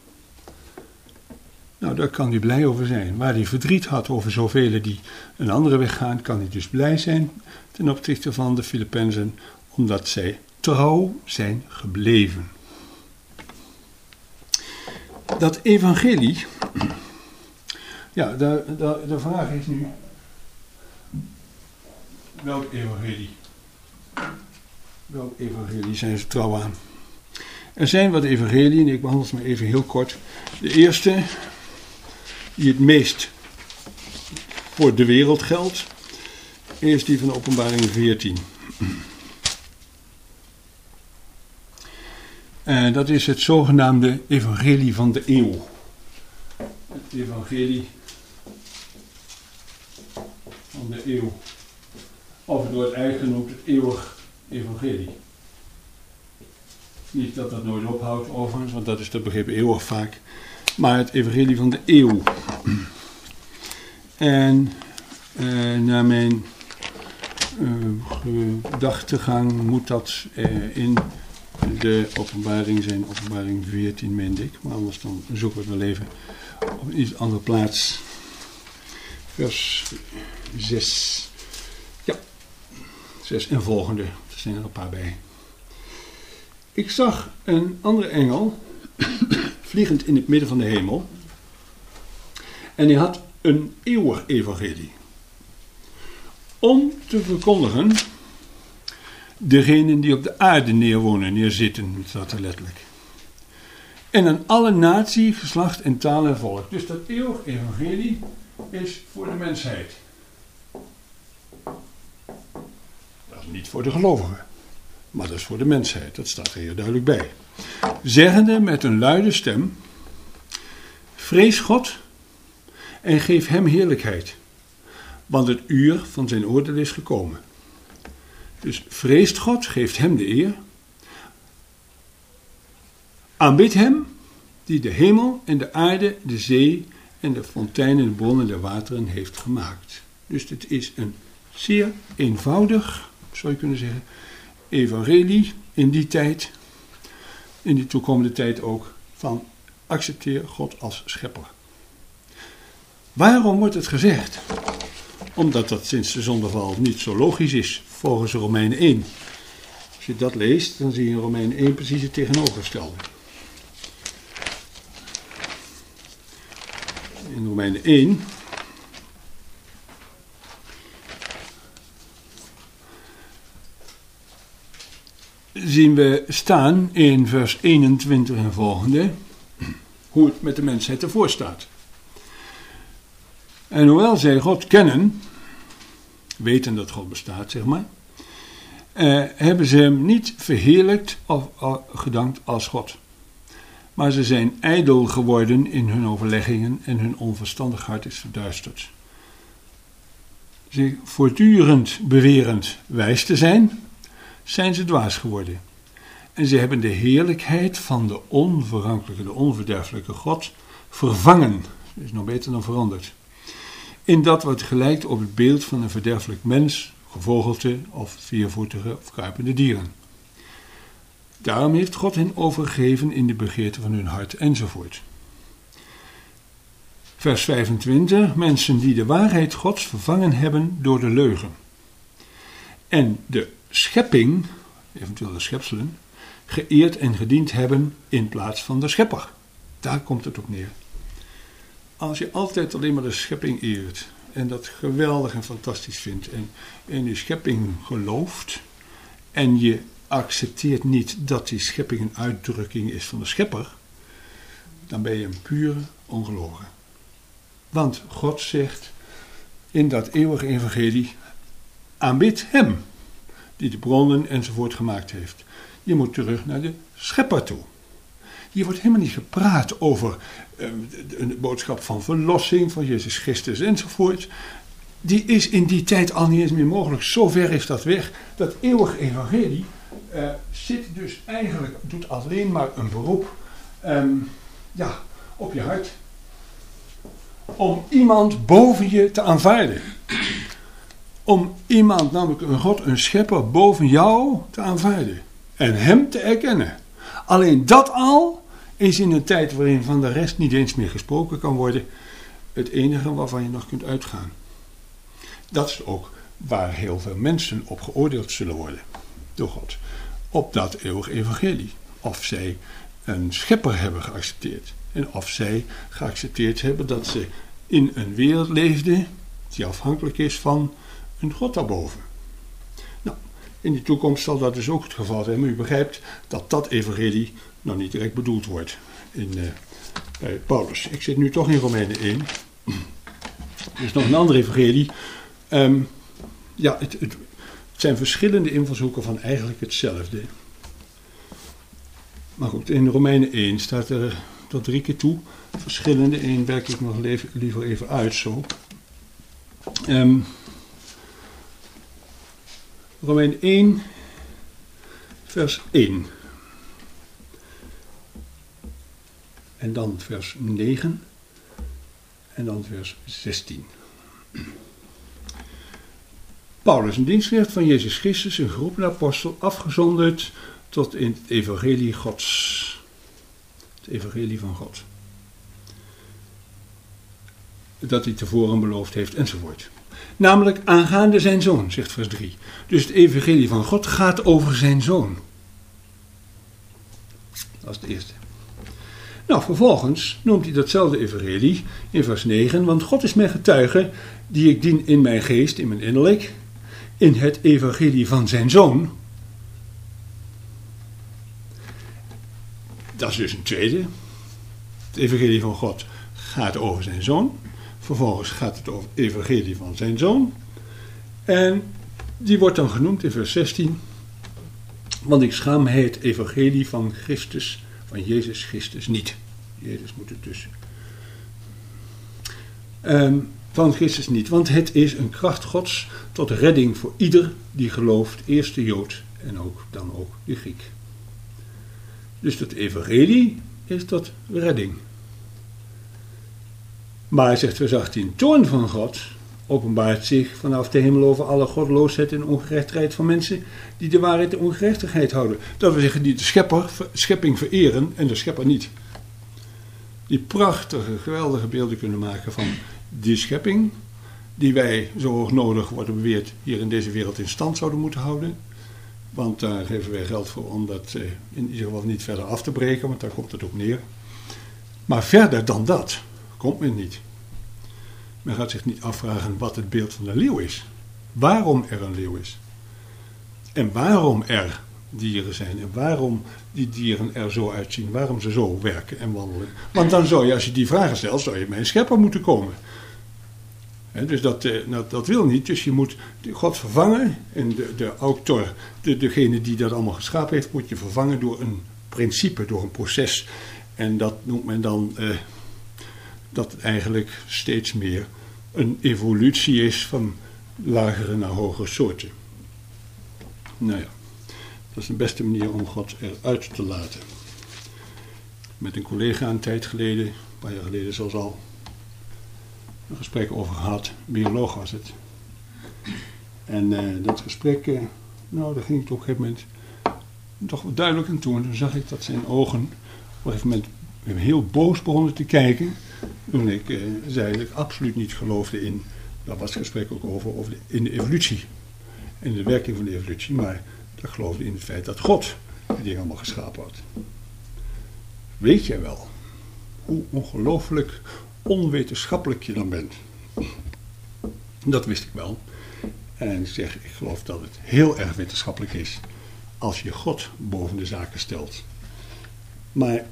Nou, daar kan hij blij over zijn. Waar hij verdriet had over zoveel die een andere weg gaan, kan hij dus blij zijn ten opzichte van de Filippenzen, omdat zij trouw zijn gebleven. Dat evangelie, ja, de, de, de vraag is nu, welk evangelie? Welk evangelie zijn ze trouw aan? Er zijn wat evangelieën, ik behandel ze maar even heel kort. De eerste, die het meest voor de wereld geldt, is die van Openbaring veertien. En dat is het zogenaamde evangelie van de eeuw. Het evangelie van de eeuw. Of het wordt eigenlijk genoemd het eeuwig evangelie. Niet dat dat nooit ophoudt overigens, want dat is het begrip eeuwig vaak. Maar het evangelie van de eeuw. En uh, naar mijn uh, gedachtegang moet dat uh, in de openbaring zijn. Openbaring veertien, meende ik. Maar anders dan zoeken we het wel even op een iets andere plaats. Vers zes. Ja, zes en volgende. Er zijn er een paar bij. Ik zag een andere engel vliegend in het midden van de hemel. En hij had een eeuwig evangelie. Om te verkondigen degenen die op de aarde neerwonen, neerzitten, dat staat er letterlijk. En aan alle natie, geslacht en taal en volk. Dus dat eeuwig evangelie is voor de mensheid. Dat is niet voor de gelovigen. Maar dat is voor de mensheid, dat staat er hier duidelijk bij. Zeggende met een luide stem: vrees God en geef hem heerlijkheid, want het uur van zijn oordeel is gekomen. Dus vreest God, geeft hem de eer. Aanbid hem, die de hemel en de aarde, de zee en de fonteinen en de bronnen der wateren heeft gemaakt. Dus dit is een zeer eenvoudig, zou je kunnen zeggen, evangelie in die tijd, in die toekomende tijd ook, van accepteer God als schepper. Waarom wordt het gezegd? Omdat dat sinds de zondeval niet zo logisch is, volgens Romeinen één. Als je dat leest, dan zie je in Romeinen één precies het tegenovergestelde. In Romeinen één zien we staan in vers eenentwintig en volgende hoe het met de mensheid ervoor staat. En hoewel zij God kennen, weten dat God bestaat, zeg maar, eh, hebben ze hem niet verheerlijkt of, of gedankt als God. Maar ze zijn ijdel geworden in hun overleggingen en hun onverstandig hart is verduisterd. Zich voortdurend bewerend wijs te zijn, zijn ze dwaas geworden. En ze hebben de heerlijkheid van de onvergankelijke, de onverderfelijke God vervangen. Dat is nog beter dan veranderd. In dat wat gelijkt op het beeld van een verderfelijk mens, gevogelte of viervoetige of kruipende dieren. Daarom heeft God hen overgegeven in de begeerte van hun hart enzovoort. Vers vijfentwintig, mensen die de waarheid Gods vervangen hebben door de leugen. En de schepping, eventueel de schepselen, geëerd en gediend hebben in plaats van de schepper. Daar komt het op neer. Als je altijd alleen maar de schepping eert en dat geweldig en fantastisch vindt en in die schepping gelooft en je accepteert niet dat die schepping een uitdrukking is van de schepper, dan ben je een pure ongelovige. Want God zegt in dat eeuwige evangelie: aanbid hem die de bronnen enzovoort gemaakt heeft. Je moet terug naar de schepper toe. Hier wordt helemaal niet gepraat over uh, de, de boodschap van verlossing, van Jezus Christus enzovoort. Die is in die tijd al niet eens meer mogelijk. Zo ver is dat weg. Dat eeuwige evangelie uh, zit dus eigenlijk, doet alleen maar een beroep um, ja, op je hart. Om iemand boven je te aanvaarden. Om iemand, namelijk een God, een schepper, boven jou te aanvaarden. En hem te erkennen. Alleen dat al is in een tijd waarin van de rest niet eens meer gesproken kan worden, het enige waarvan je nog kunt uitgaan. Dat is ook waar heel veel mensen op geoordeeld zullen worden. Door God. Op dat eeuwige evangelie. Of zij een schepper hebben geaccepteerd. En of zij geaccepteerd hebben dat ze in een wereld leefden die afhankelijk is van een God daarboven. Nou, in de toekomst zal dat dus ook het geval zijn. Maar u begrijpt dat dat evangelie nog niet direct bedoeld wordt in, uh, bij Paulus. Ik zit nu toch in Romeinen één. Er is nog een andere evangelie. Um, ja, het, het, het zijn verschillende invalshoeken van eigenlijk hetzelfde. Maar goed, in Romeinen één staat er tot drie keer toe. Verschillende, één werk ik nog leven, liever even uit zo. Um, Romeinen één, vers één. En dan vers negen. En dan vers zestien. Paulus, een dienstknecht van Jezus Christus, een geroepen apostel, afgezonderd tot in het evangelie Gods. Het evangelie van God. Dat hij tevoren beloofd heeft, enzovoort. Namelijk aangaande zijn zoon, zegt vers drie. Dus het evangelie van God gaat over zijn zoon. Dat is het eerste. Nou, vervolgens noemt hij datzelfde evangelie in vers negen. Want God is mijn getuige, die ik dien in mijn geest, in mijn innerlijk, in het evangelie van zijn zoon. Dat is dus een tweede. Het evangelie van God gaat over zijn zoon. Vervolgens gaat het over het evangelie van zijn zoon. En die wordt dan genoemd in vers zestien. Want ik schaam mij het evangelie van Christus, van Jezus Christus niet. Jezus moet het dus. Um, van Christus niet. Want het is een kracht Gods tot redding voor ieder die gelooft. Eerst de Jood en ook dan ook de Griek. Dus dat evangelie is tot redding. Maar, zegt vers achttien, toorn van God openbaart zich vanaf de hemel over alle goddeloosheid en ongerechtigheid van mensen die de waarheid en ongerechtigheid houden. Dat we zeggen, die de schepper, schepping vereren en de schepper niet. Die prachtige, geweldige beelden kunnen maken van die schepping, die wij zo hoog nodig worden beweerd hier in deze wereld in stand zouden moeten houden. Want daar geven wij geld voor om dat eh, in ieder geval niet verder af te breken, want daar komt het op neer. Maar verder dan dat komt men niet. Men gaat zich niet afvragen wat het beeld van de leeuw is. Waarom er een leeuw is. En waarom er dieren zijn. En waarom die dieren er zo uitzien. Waarom ze zo werken en wandelen. Want dan zou je, als je die vragen stelt, zou je bij een schepper moeten komen. He, dus dat, dat, dat wil niet. Dus je moet God vervangen. En de, de autor, de, degene die dat allemaal geschapen heeft, moet je vervangen door een principe, door een proces. En dat noemt men dan uh, dat het eigenlijk steeds meer een evolutie is van lagere naar hogere soorten. Nou ja, dat is de beste manier om God eruit te laten. Met een collega een tijd geleden, een paar jaar geleden zoals al, een gesprek over gehad, bioloog was het. En uh, dat gesprek, uh, nou daar ging het op een gegeven moment toch wat duidelijk aan toe. En toen zag ik dat zijn ogen op een gegeven moment heel boos begonnen te kijken. Toen ik uh, zei dat ik absoluut niet geloofde in, daar was het gesprek ook over, over de, in de evolutie. En de werking van de evolutie, maar dat geloofde in het feit dat God die dingen allemaal geschapen had. Weet jij wel hoe ongelooflijk onwetenschappelijk je dan bent? Dat wist ik wel. En ik zeg, ik geloof dat het heel erg wetenschappelijk is als je God boven de zaken stelt. Maar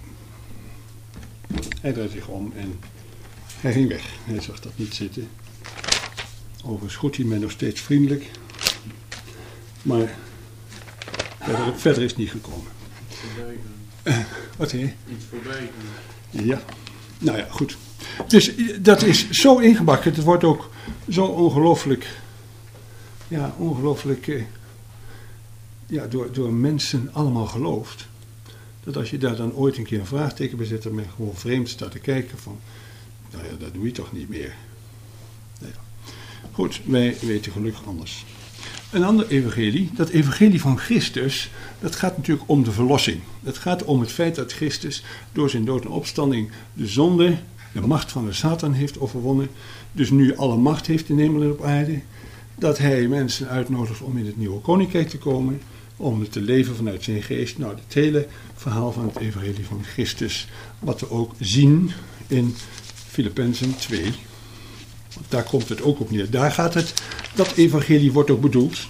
hij draait zich om en hij ging weg. Hij zag dat niet zitten. Overigens groet hij mij nog steeds vriendelijk. Maar verder, verder is het niet gekomen. Uh, wat heet? Iets voorbij. Ja, nou ja, goed. Dus dat is zo ingebakken. Het wordt ook zo ongelooflijk, ja, ongelooflijk, uh, ja, door, door mensen allemaal geloofd. Dat als je daar dan ooit een keer een vraagteken bij zet en men gewoon vreemd staat te kijken van, nou ja, dat doe je toch niet meer. Nou ja. Goed, wij weten gelukkig anders. Een ander evangelie, dat evangelie van Christus, dat gaat natuurlijk om de verlossing. Het gaat om het feit dat Christus door zijn dood en opstanding de zonde, de macht van de Satan heeft overwonnen. Dus nu alle macht heeft in hemel en op aarde. Dat hij mensen uitnodigt om in het nieuwe koninkrijk te komen. Om te leven vanuit zijn geest. Nou, het hele verhaal van het evangelie van Christus. Wat we ook zien in Filippenzen twee. Want daar komt het ook op neer. Daar gaat het, dat evangelie wordt ook bedoeld.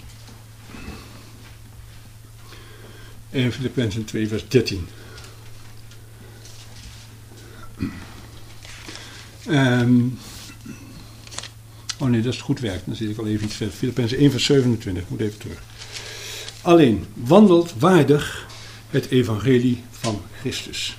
In Filippenzen twee vers dertien. Um, oh nee, dat is goed werk. Dan zit ik al even iets verder. Filippenzen één vers zevenentwintig. Moet even terug. Alleen, wandelt waardig het evangelie van Christus.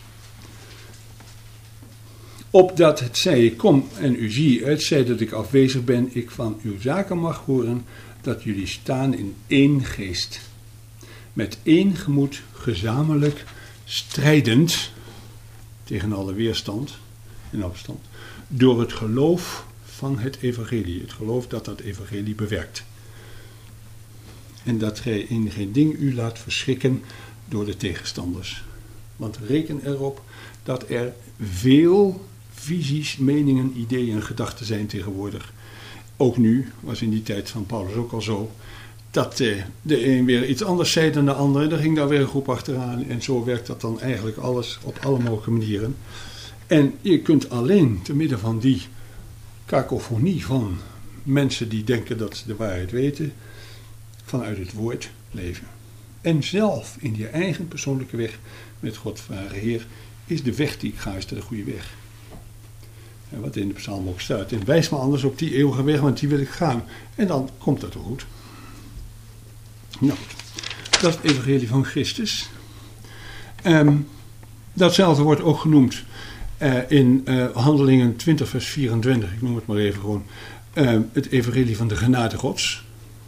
Opdat het zij ik kom en u zie, het zij dat ik afwezig ben, ik van uw zaken mag horen, dat jullie staan in één geest. Met één gemoed, gezamenlijk, strijdend, tegen alle weerstand en opstand, door het geloof van het evangelie. Het geloof dat dat evangelie bewerkt. En dat gij in geen ding u laat verschrikken door de tegenstanders. Want reken erop dat er veel visies, meningen, ideeën en gedachten zijn tegenwoordig. Ook nu, was in die tijd van Paulus ook al zo, dat eh, de een weer iets anders zei dan de ander. En er ging daar weer een groep achteraan. En zo werkt dat dan eigenlijk alles op alle mogelijke manieren. En je kunt alleen te midden van die kakofonie van mensen die denken dat ze de waarheid weten, vanuit het woord leven. En zelf in je eigen persoonlijke weg met God vragen: Heer, is de weg die ik ga, is dat de goede weg? En wat in de psalm ook staat. En wijs me anders op die eeuwige weg, want die wil ik gaan. En dan komt dat ook goed. Nou goed. Dat is het evangelie van Christus. Um, datzelfde wordt ook genoemd uh, in uh, Handelingen twintig vers vierentwintig. Ik noem het maar even gewoon. Uh, het evangelie van de genade Gods.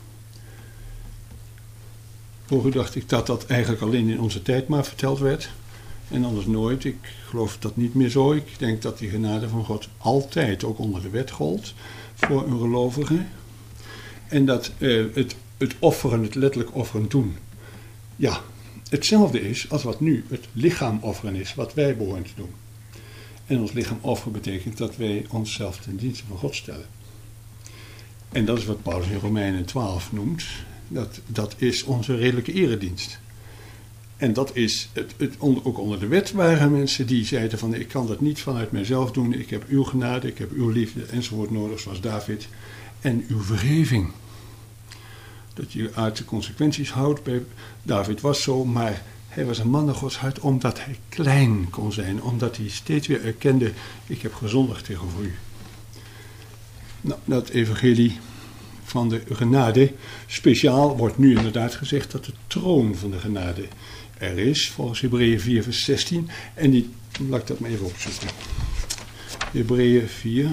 Vroeger dacht ik dat dat eigenlijk alleen in onze tijd maar verteld werd. En anders nooit. Ik geloof dat niet meer zo. Ik denk dat die genade van God altijd ook onder de wet gold. Voor een gelovige. En dat uh, het, het offeren, het letterlijk offeren doen. Ja, hetzelfde is als wat nu het lichaam offeren is. Wat wij behoren te doen. En ons lichaam offeren betekent dat wij onszelf ten dienste van God stellen. En dat is wat Paulus in Romeinen twaalf noemt. Dat, dat is onze redelijke eredienst. En dat is, het, het, onder, ook onder de wet waren mensen die zeiden van ik kan dat niet vanuit mijzelf doen. Ik heb uw genade, ik heb uw liefde enzovoort nodig zoals David. En uw vergeving. Dat je uit de consequenties houdt. Bij David was zo, maar hij was een man naar Gods hart omdat hij klein kon zijn. Omdat hij steeds weer erkende, ik heb gezondigd tegenover u. Nou, dat evangelie van de genade. Speciaal wordt nu inderdaad gezegd dat de troon van de genade er is, volgens Hebreeën vier vers zestien. En die, laat ik dat maar even opzoeken. Hebreeën vier.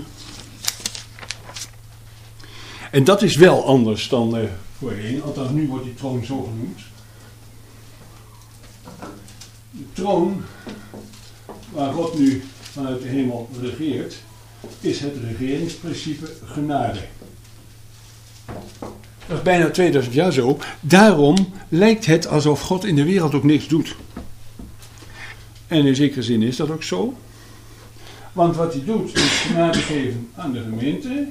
En dat is wel anders dan uh, voorheen, althans nu wordt die troon zo genoemd. De troon, waar God nu vanuit de hemel regeert, is het regeringsprincipe genade. Dat is bijna tweeduizend jaar zo. Daarom lijkt het alsof God in de wereld ook niks doet. En in zekere zin is dat ook zo. Want wat hij doet, is genade geven aan de gemeente.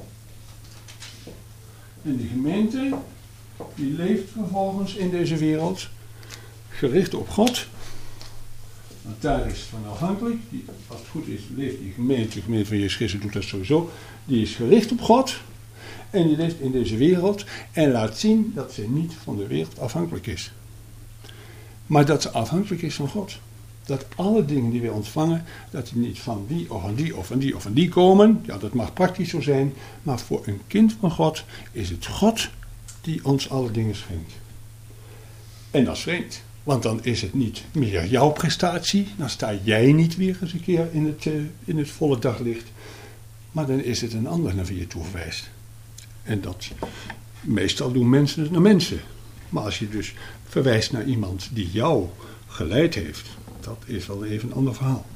En die gemeente, die leeft vervolgens in deze wereld gericht op God. Want daar is het van afhankelijk. Die, als het goed is, leeft die gemeente, de gemeente van Jezus Christus doet dat sowieso. Die is gericht op God. En die leeft in deze wereld en laat zien dat ze niet van de wereld afhankelijk is. Maar dat ze afhankelijk is van God. Dat alle dingen die wij ontvangen, dat die niet van die of van die of van die of van die komen. Ja, dat mag praktisch zo zijn. Maar voor een kind van God is het God die ons alle dingen schenkt. En dat is vreemd. Want dan is het niet meer jouw prestatie. Dan sta jij niet weer eens een keer in het, uh, in het volle daglicht. Maar dan is het een ander naar wie je toe verwijst. En dat, meestal doen mensen het naar mensen. Maar als je dus verwijst naar iemand die jou geleid heeft, dat is wel even een ander verhaal.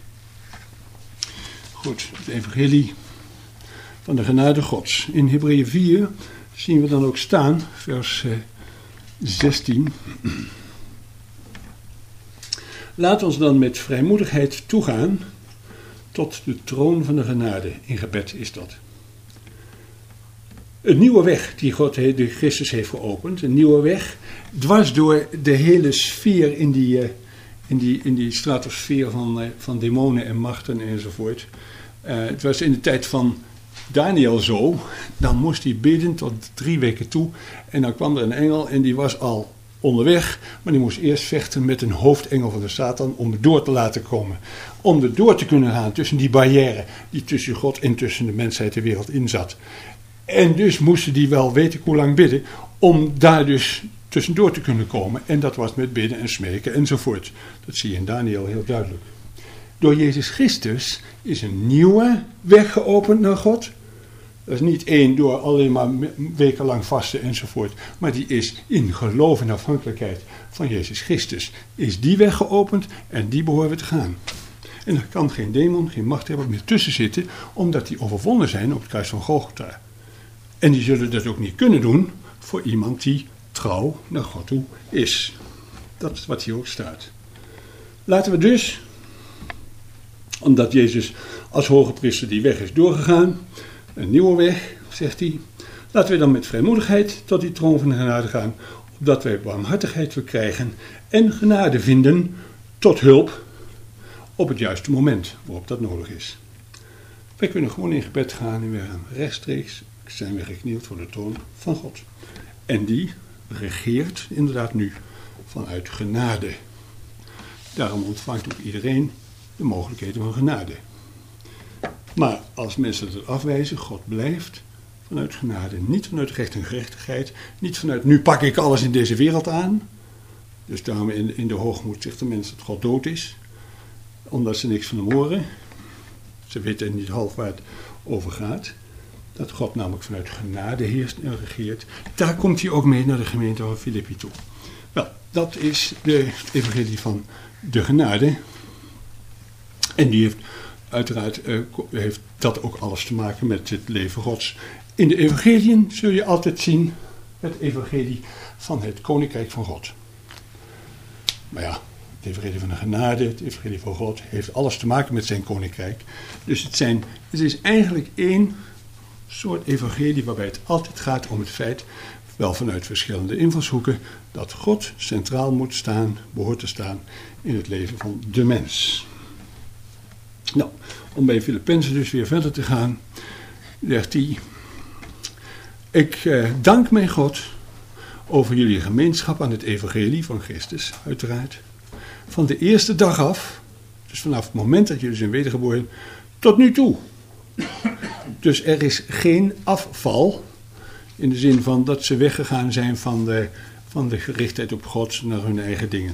Goed, het evangelie van de genade Gods. In Hebreeën vier zien we dan ook staan, vers uh, zestien. Laat ons dan met vrijmoedigheid toegaan tot de troon van de genade. In gebed is dat. Een nieuwe weg die God, de Christus heeft geopend. Een nieuwe weg dwars door de hele sfeer in die, uh, in die, in die stratosfeer van, uh, van demonen en machten enzovoort. Uh, het was in de tijd van Daniel zo. Dan moest hij bidden tot drie weken toe. En dan kwam er een engel en die was al onderweg. Maar die moest eerst vechten met een hoofdengel van de Satan om er door te laten komen. Om er door te kunnen gaan tussen die barrière die tussen God en tussen de mensheid de wereld in zat. En dus moesten die wel weten hoe lang bidden om daar dus tussendoor te kunnen komen. En dat was met bidden en smeken enzovoort. Dat zie je in Daniel heel duidelijk. Door Jezus Christus is een nieuwe weg geopend naar God. Dat is niet één door alleen maar wekenlang vasten enzovoort. Maar die is in geloof en afhankelijkheid van Jezus Christus. Is die weg geopend en die behoren we te gaan. En er kan geen demon, geen machthebber meer tussen zitten, omdat die overwonnen zijn op het kruis van Golgotha. En die zullen dat ook niet kunnen doen voor iemand die trouw naar God toe is. Dat is wat hier ook staat. Laten we dus, omdat Jezus als hoge priester die weg is doorgegaan, een nieuwe weg, zegt hij, laten we dan met vrijmoedigheid tot die troon van de genade gaan, opdat wij barmhartigheid verkrijgen en genade vinden tot hulp op het juiste moment waarop dat nodig is. Wij kunnen gewoon in gebed gaan en we gaan rechtstreeks zijn we geknield voor de troon van God. En die regeert inderdaad nu vanuit genade. Daarom ontvangt ook iedereen de mogelijkheden van genade. Maar als mensen het afwijzen, God blijft vanuit genade. Niet vanuit recht en gerechtigheid. Niet vanuit nu pak ik alles in deze wereld aan. Dus daarom in, in de hoogmoed zegt de mens dat God dood is. Omdat ze niks van hem horen. Ze weten niet half waar het over gaat. Dat God namelijk vanuit genade heerst en regeert. Daar komt hij ook mee naar de gemeente van Filippi toe. Wel, dat is de evangelie van de genade. En die heeft uiteraard uh, heeft dat ook alles te maken met het leven Gods. In de evangeliën zul je altijd zien het evangelie van het koninkrijk van God. Maar ja, het evangelie van de genade, het evangelie van God heeft alles te maken met zijn koninkrijk. Dus het, zijn, het is eigenlijk één soort evangelie waarbij het altijd gaat om het feit, wel vanuit verschillende invalshoeken, dat God centraal moet staan, behoort te staan in het leven van de mens. Nou, om bij Filippenzen dus weer verder te gaan, zegt hij, ik eh, dank mijn God over jullie gemeenschap aan het evangelie van Christus, uiteraard. Van de eerste dag af, dus vanaf het moment dat jullie zijn wedergeboren, tot nu toe. Dus er is geen afval, in de zin van dat ze weggegaan zijn van de, van de gerichtheid op God naar hun eigen dingen.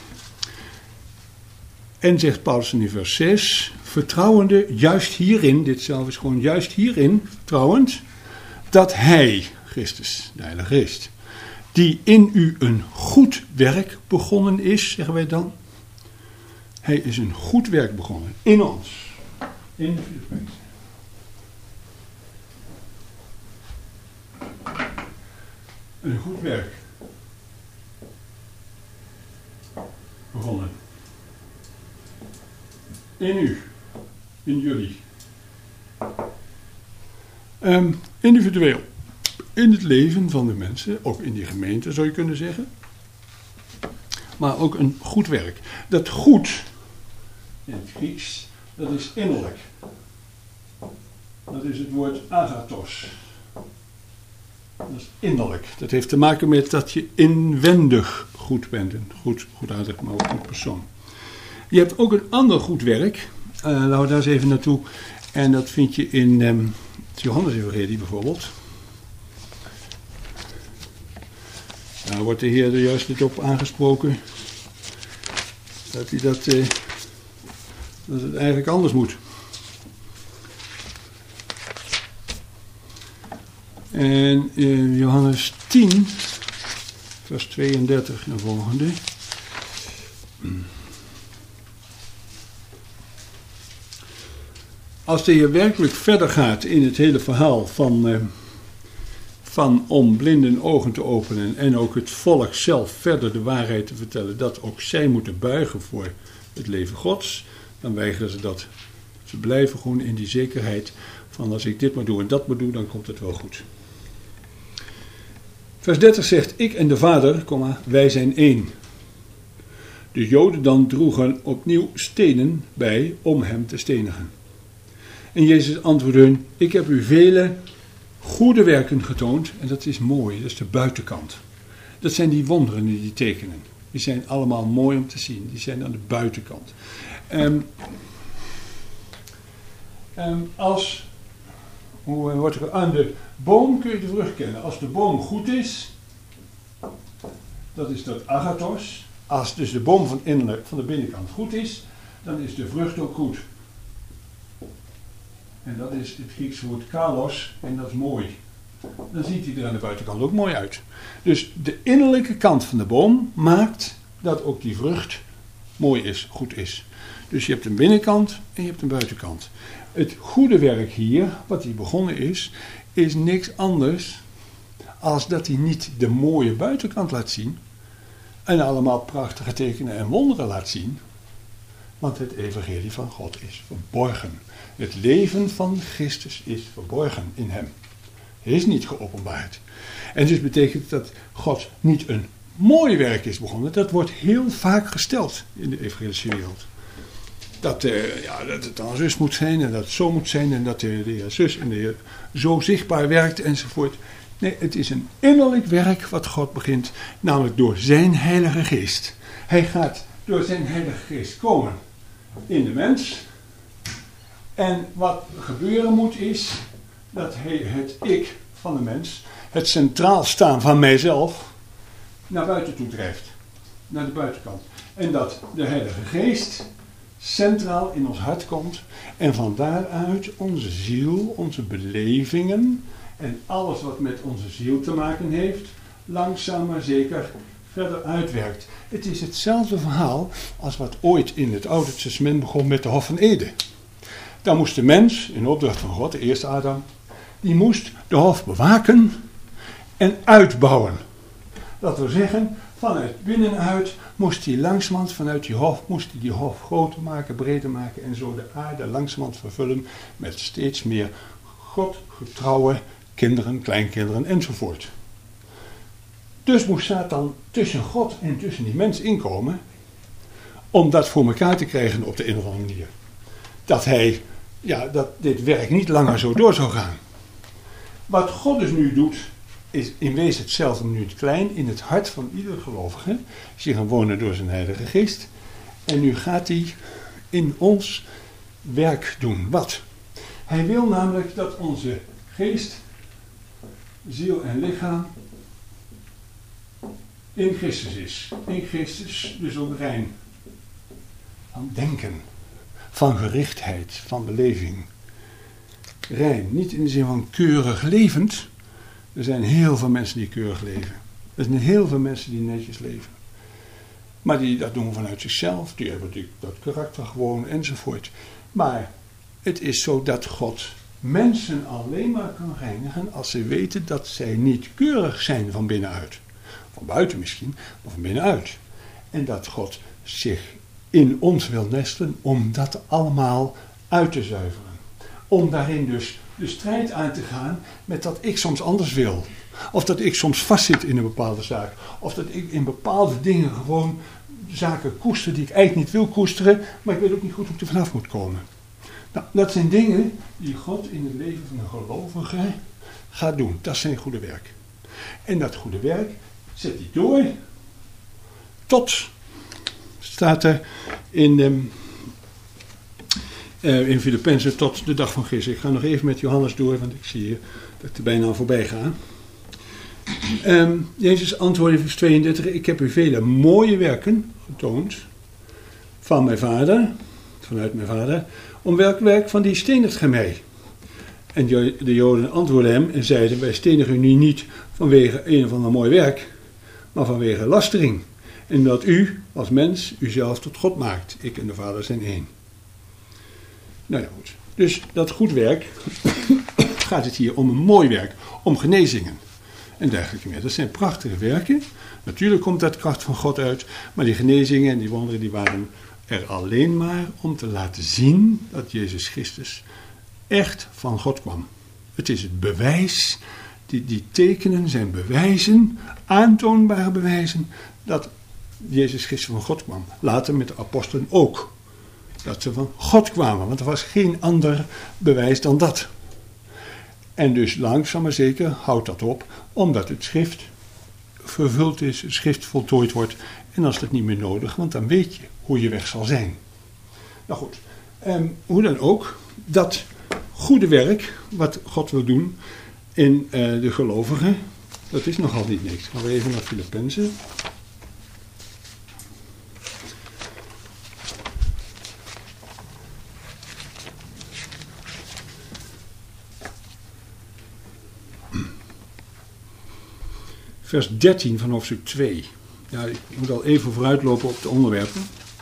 En zegt Paulus in vers zes, vertrouwende juist hierin, dit zelf is gewoon juist hierin, vertrouwend, dat hij, Christus, de Heilige Geest, die in u een goed werk begonnen is, zeggen wij dan. Hij is een goed werk begonnen, in ons, in de Filippenzen. Een goed werk begonnen. In u, in jullie. Um, individueel. In het leven van de mensen, ook in die gemeente zou je kunnen zeggen. Maar ook een goed werk. Dat goed, in het Grieks, dat is innerlijk. Dat is het woord agathos. Dat is innerlijk. Dat heeft te maken met dat je inwendig goed bent. Een goed, goedaardig, maar ook een goed persoon. Je hebt ook een ander goed werk. Uh, laten we daar eens even naartoe. En dat vind je in um, het Johannes-evangelie bijvoorbeeld. Daar wordt de Heer er juist dit op aangesproken. Dat hij dat, uh, dat het eigenlijk anders moet. En uh, Johannes tien, vers tweeëndertig en volgende. Als de Heer werkelijk verder gaat in het hele verhaal van, uh, van om blinden ogen te openen en ook het volk zelf verder de waarheid te vertellen, dat ook zij moeten buigen voor het leven Gods, dan weigeren ze dat. Ze blijven gewoon in die zekerheid van als ik dit maar doe en dat maar doe, dan komt het wel goed. Vers dertig zegt, ik en de Vader, wij zijn één. De Joden dan droegen opnieuw stenen bij om hem te stenigen. En Jezus antwoordde hun, ik heb u vele goede werken getoond. En dat is mooi, dat is de buitenkant. Dat zijn die wonderen, die tekenen. Die zijn allemaal mooi om te zien. Die zijn aan de buitenkant. Um, um, als, hoe wordt er, aan de boom kun je de vrucht kennen. Als de boom goed is, dat is dat agathos. Als dus de boom van, innerlijk, van de binnenkant goed is, dan is de vrucht ook goed. En dat is het Griekse woord kalos, en dat is mooi. Dan ziet hij er aan de buitenkant ook mooi uit. Dus de innerlijke kant van de boom maakt dat ook die vrucht mooi is, goed is. Dus je hebt een binnenkant en je hebt een buitenkant. Het goede werk hier, wat hier begonnen is, is niks anders als dat hij niet de mooie buitenkant laat zien en allemaal prachtige tekenen en wonderen laat zien. Want het evangelie van God is verborgen. Het leven van Christus is verborgen in hem. Hij is niet geopenbaard. En dus betekent dat God niet een mooi werk is begonnen. Dat wordt heel vaak gesteld in de evangelische wereld. Dat, uh, ja, dat het dan zus moet zijn en dat het zo moet zijn en dat de, de heer zus en de heer zo zichtbaar werkt enzovoort. Nee, het is een innerlijk werk wat God begint, namelijk door zijn Heilige Geest. Hij gaat door zijn Heilige Geest komen in de mens. En wat gebeuren moet is dat hij het ik van de mens, het centraal staan van mijzelf, naar buiten toe drijft. Naar de buitenkant. En dat de Heilige Geest centraal in ons hart komt en van daaruit onze ziel, onze belevingen en alles wat met onze ziel te maken heeft, langzaam maar zeker verder uitwerkt. Het is hetzelfde verhaal als wat ooit in het Oude Testament begon met de Hof van Eden. Daar moest de mens, in opdracht van God, de eerste Adam, die moest de hof bewaken en uitbouwen. Dat wil zeggen, vanuit binnenuit moest hij langzamerhand vanuit die hof, moest hij die hof groter maken, breder maken en zo de aarde langzamerhand vervullen met steeds meer Godgetrouwe kinderen, kleinkinderen enzovoort. Dus moest Satan tussen God en tussen die mens inkomen om dat voor elkaar te krijgen op de een of andere manier. Dat hij, ja, dat dit werk niet langer zo door zou gaan. Wat God dus nu doet, is in wezen hetzelfde, maar nu het klein, in het hart van ieder gelovige. Is hij gaan wonen door zijn Heilige Geest. En nu gaat hij in ons werk doen. Wat? Hij wil namelijk dat onze geest, ziel en lichaam in Christus is. In Christus, dus ook rein. Van denken. Van gerichtheid, van beleving. Rein, niet in de zin van keurig levend. Er zijn heel veel mensen die keurig leven. Er zijn heel veel mensen die netjes leven. Maar die dat doen vanuit zichzelf. Die hebben die, dat karakter gewoon enzovoort. Maar het is zo dat God mensen alleen maar kan reinigen als ze weten dat zij niet keurig zijn van binnenuit. Van buiten misschien, maar van binnenuit. En dat God zich in ons wil nestelen om dat allemaal uit te zuiveren. Om daarin dus de strijd aan te gaan met dat ik soms anders wil. Of dat ik soms vastzit in een bepaalde zaak. Of dat ik in bepaalde dingen gewoon zaken koester die ik eigenlijk niet wil koesteren. Maar ik weet ook niet goed hoe ik er vanaf moet komen. Nou, dat zijn dingen die God in het leven van een gelovige gaat doen. Dat is zijn goede werk. En dat goede werk zet hij door tot, staat er in, um, uh, in Filippenzen, tot de dag van Christus. Ik ga nog even met Johannes door, want ik zie hier dat ik er bijna aan voorbij ga. Um, Jezus antwoordde in vers tweeëndertig, ik heb u vele mooie werken getoond, van mijn vader, vanuit mijn vader, om welk werk van die stenigt gij mij? En de Joden antwoordden hem en zeiden, wij stenigen u niet vanwege een of ander mooi werk, maar vanwege lastering. En dat u, als mens, uzelf tot God maakt. Ik en de Vader zijn één. Nou ja, goed. Dus dat goed werk, gaat het hier om een mooi werk, om genezingen en dergelijke meer. Dat zijn prachtige werken. Natuurlijk komt dat kracht van God uit, maar die genezingen en die wonderen die waren er alleen maar om te laten zien dat Jezus Christus echt van God kwam. Het is het bewijs, die, die tekenen zijn bewijzen, aantoonbare bewijzen, dat Jezus Christus van God kwam. Later met de apostelen ook. Dat ze van God kwamen, want er was geen ander bewijs dan dat. En dus langzaam maar zeker houdt dat op, omdat het schrift vervuld is, het schrift voltooid wordt. En als dat niet meer nodig, want dan weet je hoe je weg zal zijn. Nou goed, eh, hoe dan ook, dat goede werk, wat God wil doen in eh, de gelovigen, dat is nogal niet niks. Gaan we even naar Filippenzen. Vers dertien van hoofdstuk twee. Ja, ik moet al even vooruitlopen op de onderwerpen.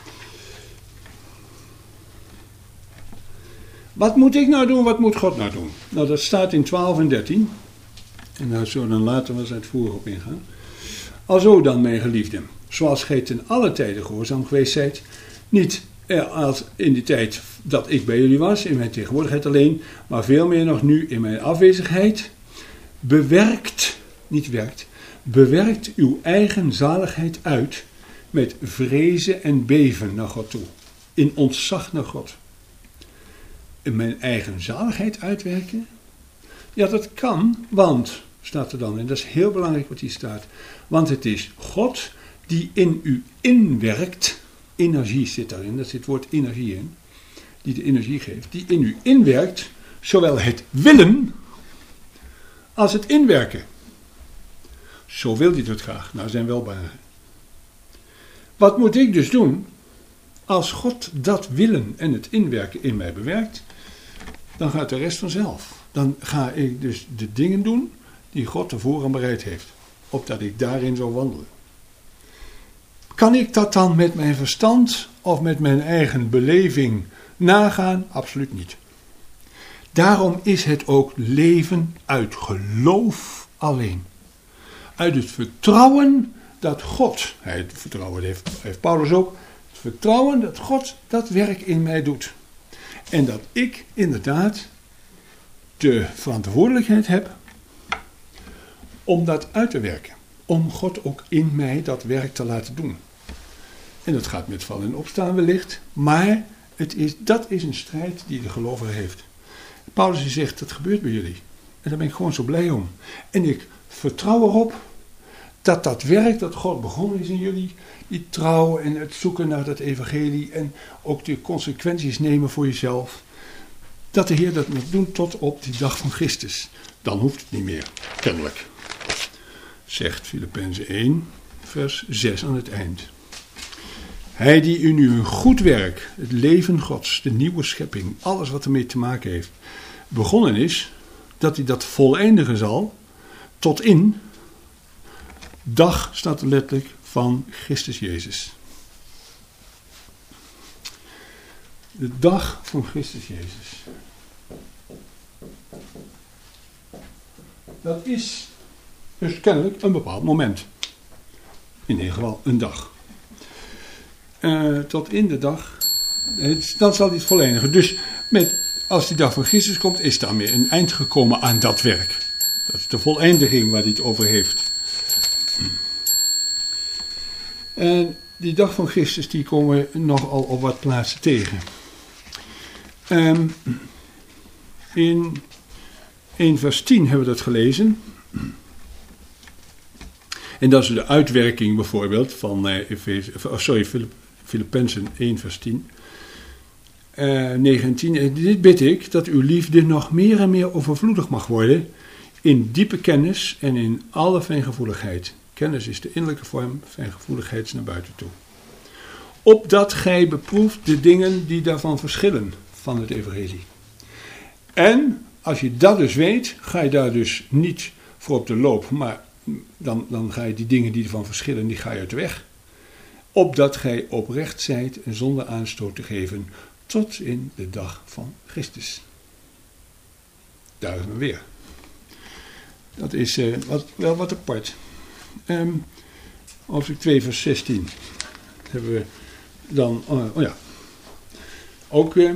Wat moet ik nou doen, wat moet God nou doen? Nou, dat staat in twaalf en dertien. En daar zullen we dan later wel eens uitvoerig op ingaan. Alzo dan, mijn geliefden, zoals gij ten alle tijden gehoorzaam geweest zijt, niet als in de tijd dat ik bij jullie was, in mijn tegenwoordigheid alleen, maar veel meer nog nu in mijn afwezigheid, bewerkt, niet werkt, bewerkt uw eigen zaligheid uit met vrezen en beven naar God toe, in ontzag naar God. In mijn eigen zaligheid uitwerken? Ja, dat kan, want, staat er dan, en dat is heel belangrijk wat hier staat, want het is God die in u inwerkt, energie zit daarin, daar zit het woord energie in, die de energie geeft, die in u inwerkt, zowel het willen als het inwerken. Zo wil hij het graag, naar zijn welbaren. Wat moet ik dus doen? Als God dat willen en het inwerken in mij bewerkt, dan gaat de rest vanzelf. Dan ga ik dus de dingen doen die God tevoren bereid heeft, opdat ik daarin zou wandelen. Kan ik dat dan met mijn verstand of met mijn eigen beleving nagaan? Absoluut niet. Daarom is het ook leven uit geloof alleen. Uit het vertrouwen dat God, het vertrouwen heeft, heeft Paulus ook, het vertrouwen dat God dat werk in mij doet. En dat ik inderdaad de verantwoordelijkheid heb om dat uit te werken. Om God ook in mij dat werk te laten doen. En dat gaat met vallen en opstaan wellicht, maar het is, dat is een strijd die de gelovige heeft. Paulus zegt, dat gebeurt bij jullie. En daar ben ik gewoon zo blij om. En ik vertrouw erop dat dat werk dat God begonnen is in jullie, die trouw en het zoeken naar dat evangelie en ook de consequenties nemen voor jezelf, dat de Heer dat moet doen tot op die dag van Christus. Dan hoeft het niet meer, kennelijk. Zegt Filippenzen één, vers zes aan het eind. Hij die u nu een goed werk, het leven Gods, de nieuwe schepping, alles wat ermee te maken heeft, begonnen is, dat hij dat voleindigen zal, tot in, dag staat er letterlijk, van Christus Jezus. De dag van Christus Jezus. Dat is dus kennelijk een bepaald moment. In ieder geval een dag. Uh, tot in de dag. Het, dan zal hij het volledigen. Dus met, als die dag van Christus komt, is daarmee een eind gekomen aan dat werk. Dat is de voleindiging waar hij het over heeft. En die dag van Christus, die komen we nogal op wat plaatsen tegen. Um, in één vers tien hebben we dat gelezen. En dat is de uitwerking bijvoorbeeld van uh, Efeze, oh sorry, Filippenzen één vers tien. Uh, negentien. En dit bid ik, dat uw liefde nog meer en meer overvloedig mag worden in diepe kennis en in alle fijngevoeligheid. Kennis is de innerlijke vorm, fijngevoeligheid is naar buiten toe. opdat gij beproeft de dingen die daarvan verschillen van het evangelie. En als je dat dus weet, ga je daar dus niet voor op de loop, maar dan, dan ga je die dingen die ervan verschillen, die ga je uit de weg. Opdat gij oprecht zijt en zonder aanstoot te geven tot in de dag van Christus. Daar is me weer. Dat is uh, wat, wel wat apart. Um, hoofdstuk twee vers zestien hebben we dan, uh, oh ja, ook uh,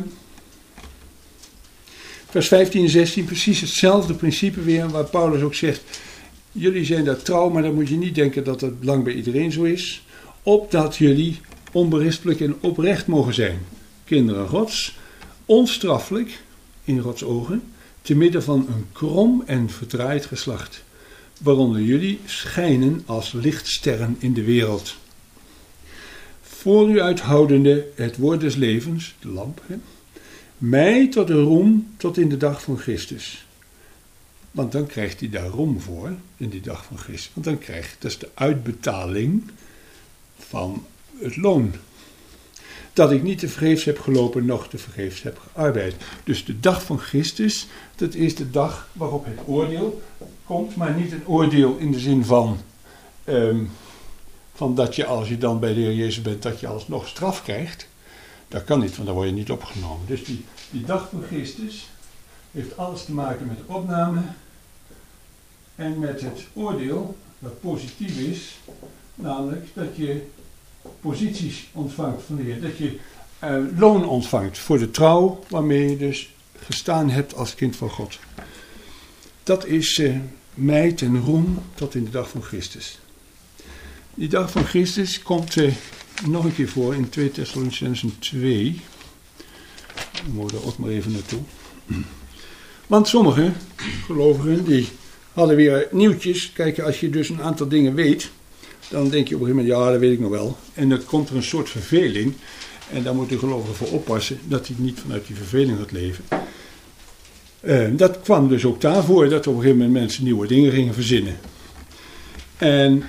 vers vijftien en zestien, precies hetzelfde principe weer, waar Paulus ook zegt, jullie zijn daar trouw, maar dan moet je niet denken dat dat lang bij iedereen zo is, opdat jullie onberispelijk en oprecht mogen zijn, kinderen Gods, onstraffelijk in Gods ogen, te midden van een krom en verdraaid geslacht, waaronder jullie schijnen als lichtsterren in de wereld. Voor u uithoudende het woord des levens, de lamp, hè, mij tot de roem tot in de dag van Christus. Want dan krijgt hij daar roem voor, in die dag van Christus. Want dan krijgt, dat is de uitbetaling van het loon. Dat ik niet te vergeefs heb gelopen, noch te vergeefs heb gearbeid. Dus de dag van Christus, dat is de dag waarop het oordeel komt, maar niet een oordeel in de zin van, um, van dat je als je dan bij de Heer Jezus bent, dat je alsnog straf krijgt. Dat kan niet, want dan word je niet opgenomen. Dus die, die dag van Christus heeft alles te maken met de opname en met het oordeel, wat positief is, namelijk dat je posities ontvangt van de Heer, dat je uh, loon ontvangt voor de trouw waarmee je dus gestaan hebt als kind van God. Dat is uh, mij ten roem tot in de dag van Christus. Die dag van Christus komt uh, nog een keer voor in twee Thessalonicenzen twee. We moeten er ook maar even naartoe. Want sommige gelovigen die hadden weer nieuwtjes. Kijk, als je dus een aantal dingen weet, dan denk je op een gegeven moment, ja, dat weet ik nog wel. En dan komt er een soort verveling. En daar moet de gelovige voor oppassen dat hij niet vanuit die verveling gaat leven. Uh, dat kwam dus ook daarvoor dat op een gegeven moment mensen nieuwe dingen gingen verzinnen. En,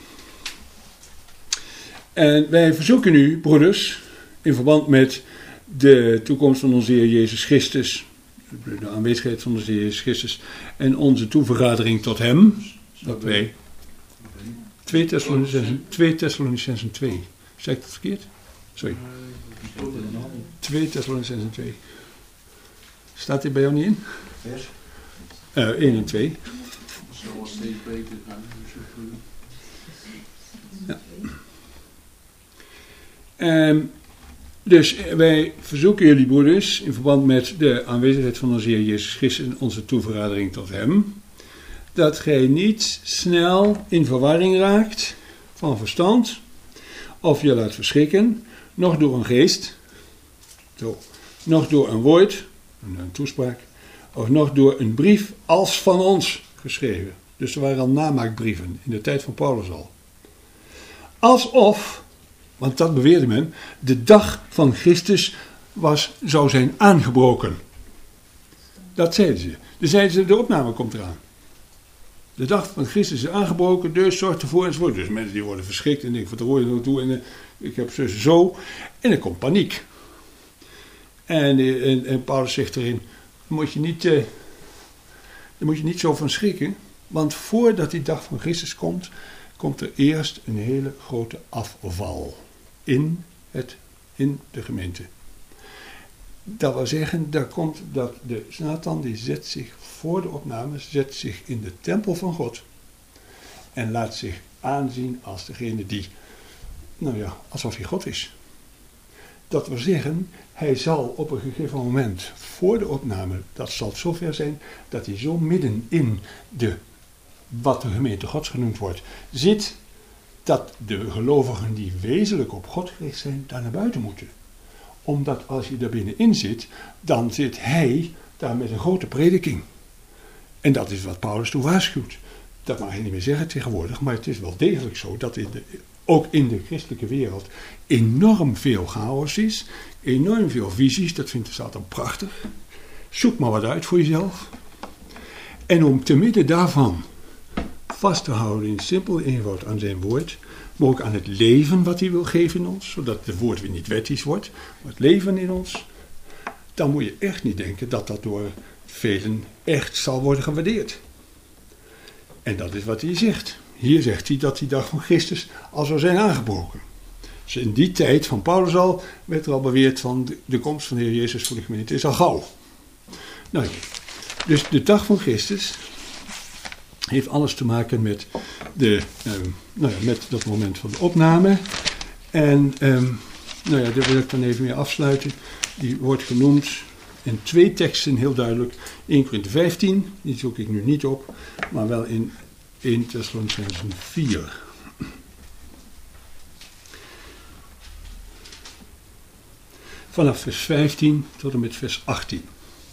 en wij verzoeken u, broeders, in verband met de toekomst van onze Heer Jezus Christus, de aanwezigheid van onze Heer Jezus Christus en onze toevergadering tot Hem, dat wij twee Thessalonicenzen twee. Zeg ik dat verkeerd? Sorry. twee Thessalonicenzen twee. Staat dit bij jou niet in? Vers? Uh, één en twee. Zoals steeds beter gaan. Ja. Um, dus wij verzoeken jullie, broeders, in verband met de aanwezigheid van onze Heer Jezus Christus en onze toevergadering tot Hem, dat gij niet snel in verwarring raakt van verstand, of je laat verschrikken, nog door een geest, zo, nog door een woord, een toespraak, of nog door een brief als van ons geschreven. Dus er waren al namaakbrieven in de tijd van Paulus al. Alsof, want dat beweerde men, de dag van Christus was, zou zijn aangebroken. Dat zeiden ze. Dus zeiden ze, de opname komt eraan. De dag van Christus is aangebroken, dus zorgt ervoor enzovoort. Dus mensen die worden verschrikt en denken, wat hoor je nou toe? En uh, ik heb zo zo. En er komt paniek. En, uh, en, en Paulus zegt erin, daar moet je niet, uh, daar moet je niet zo van schrikken. Want voordat die dag van Christus komt, komt er eerst een hele grote afval in, het, in de gemeente. Dat wil zeggen, daar komt dat de Satan die zet zich voor de opname, zet zich in de tempel van God en laat zich aanzien als degene die, nou ja, alsof hij God is. Dat wil zeggen, hij zal op een gegeven moment voor de opname, dat zal zover zijn, dat hij zo midden in de, wat de gemeente Gods genoemd wordt, zit, dat de gelovigen die wezenlijk op God gericht zijn, daar naar buiten moeten. Omdat als je daar binnenin zit, dan zit hij daar met een grote prediking. En dat is wat Paulus toen waarschuwt. Dat mag je niet meer zeggen tegenwoordig, maar het is wel degelijk zo dat in de, ook in de christelijke wereld enorm veel chaos is, enorm veel visies, dat vindt de Satan prachtig. Zoek maar wat uit voor jezelf. En om te midden daarvan vast te houden in simpele eenvoud aan zijn woord, maar ook aan het leven wat hij wil geven in ons, zodat het woord weer niet wettisch wordt, maar het leven in ons, dan moet je echt niet denken dat dat door velen echt zal worden gewaardeerd. En dat is wat hij zegt. Hier zegt hij dat die dag van Christus al zou zijn aangebroken. Dus in die tijd van Paulus al werd er al beweerd van de, de komst van de Heer Jezus voor de gemeente is al gauw. Nou, dus de dag van Christus heeft alles te maken met, de, eh, nou ja, met dat moment van de opname. En eh, nou ja, daar wil ik dan even mee afsluiten. Die wordt genoemd in twee teksten heel duidelijk. Eerste Korinthe vijftien, die zoek ik nu niet op, maar wel in Eerste Thessalonicenzen vier. Vanaf vers vijftien tot en met vers achttien.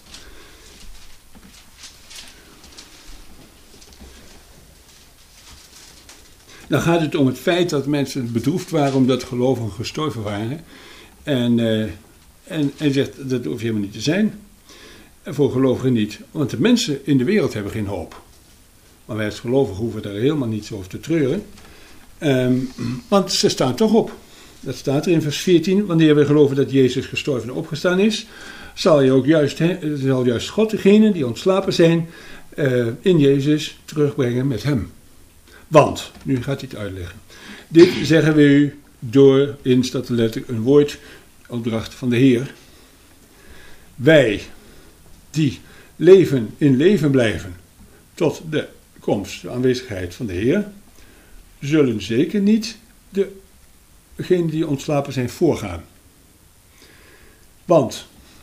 Dan gaat het om het feit dat mensen bedroefd waren omdat gelovigen gestorven waren. En, uh, en, en zegt, dat hoeft helemaal niet te zijn. En voor gelovigen niet. Want de mensen in de wereld hebben geen hoop. Maar wij als gelovigen hoeven daar helemaal niet zo over te treuren. Um, want ze staan toch op. Dat staat er in vers veertien. Wanneer we geloven dat Jezus gestorven en opgestaan is, zal, je ook juist, he, zal juist God degenen die ontslapen zijn uh, in Jezus terugbrengen met hem. Want, nu gaat hij het uitleggen. Dit zeggen we u door, in staat er letterlijk een woord, opdracht van de Heer. Wij, die leven in leven blijven, tot de komst, de aanwezigheid van de Heer, zullen zeker niet degenen die ontslapen zijn voorgaan. Want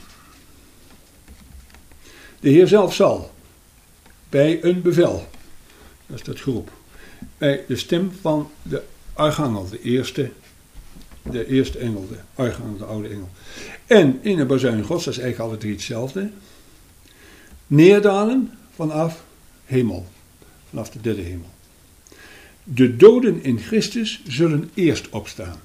de Heer zelf zal bij een bevel, dat is dat groep, bij de stem van de archangel, de eerste, de eerste engel, de archangel, de oude engel, en in de bazuin Gods, dat is eigenlijk alle drie hetzelfde, neerdalen vanaf hemel, vanaf de derde hemel. De doden in Christus zullen eerst opstaan.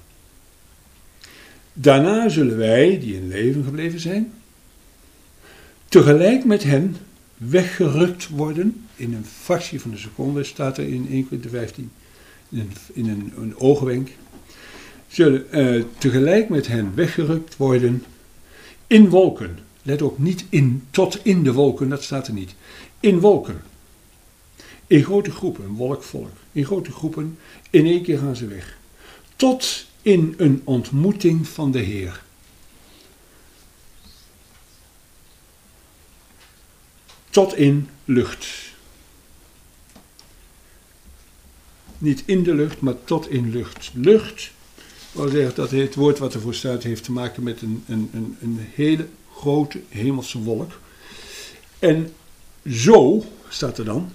Daarna zullen wij, die in leven gebleven zijn, tegelijk met hen weggerukt worden, in een fractie van een seconde, staat er in Eerste Korinthe vijftien, in een, in een, een oogwenk, zullen uh, tegelijk met hen weggerukt worden in wolken. Let op, niet in, tot in de wolken, dat staat er niet. In wolken. In grote groepen, een wolkvolk. In grote groepen, in één keer gaan ze weg. Tot in een ontmoeting van de Heer. Tot in lucht. Niet in de lucht, maar tot in lucht. Lucht, wil zeggen dat het woord wat ervoor staat heeft te maken met een, een, een, een hele grote hemelse wolk. En zo, staat er dan,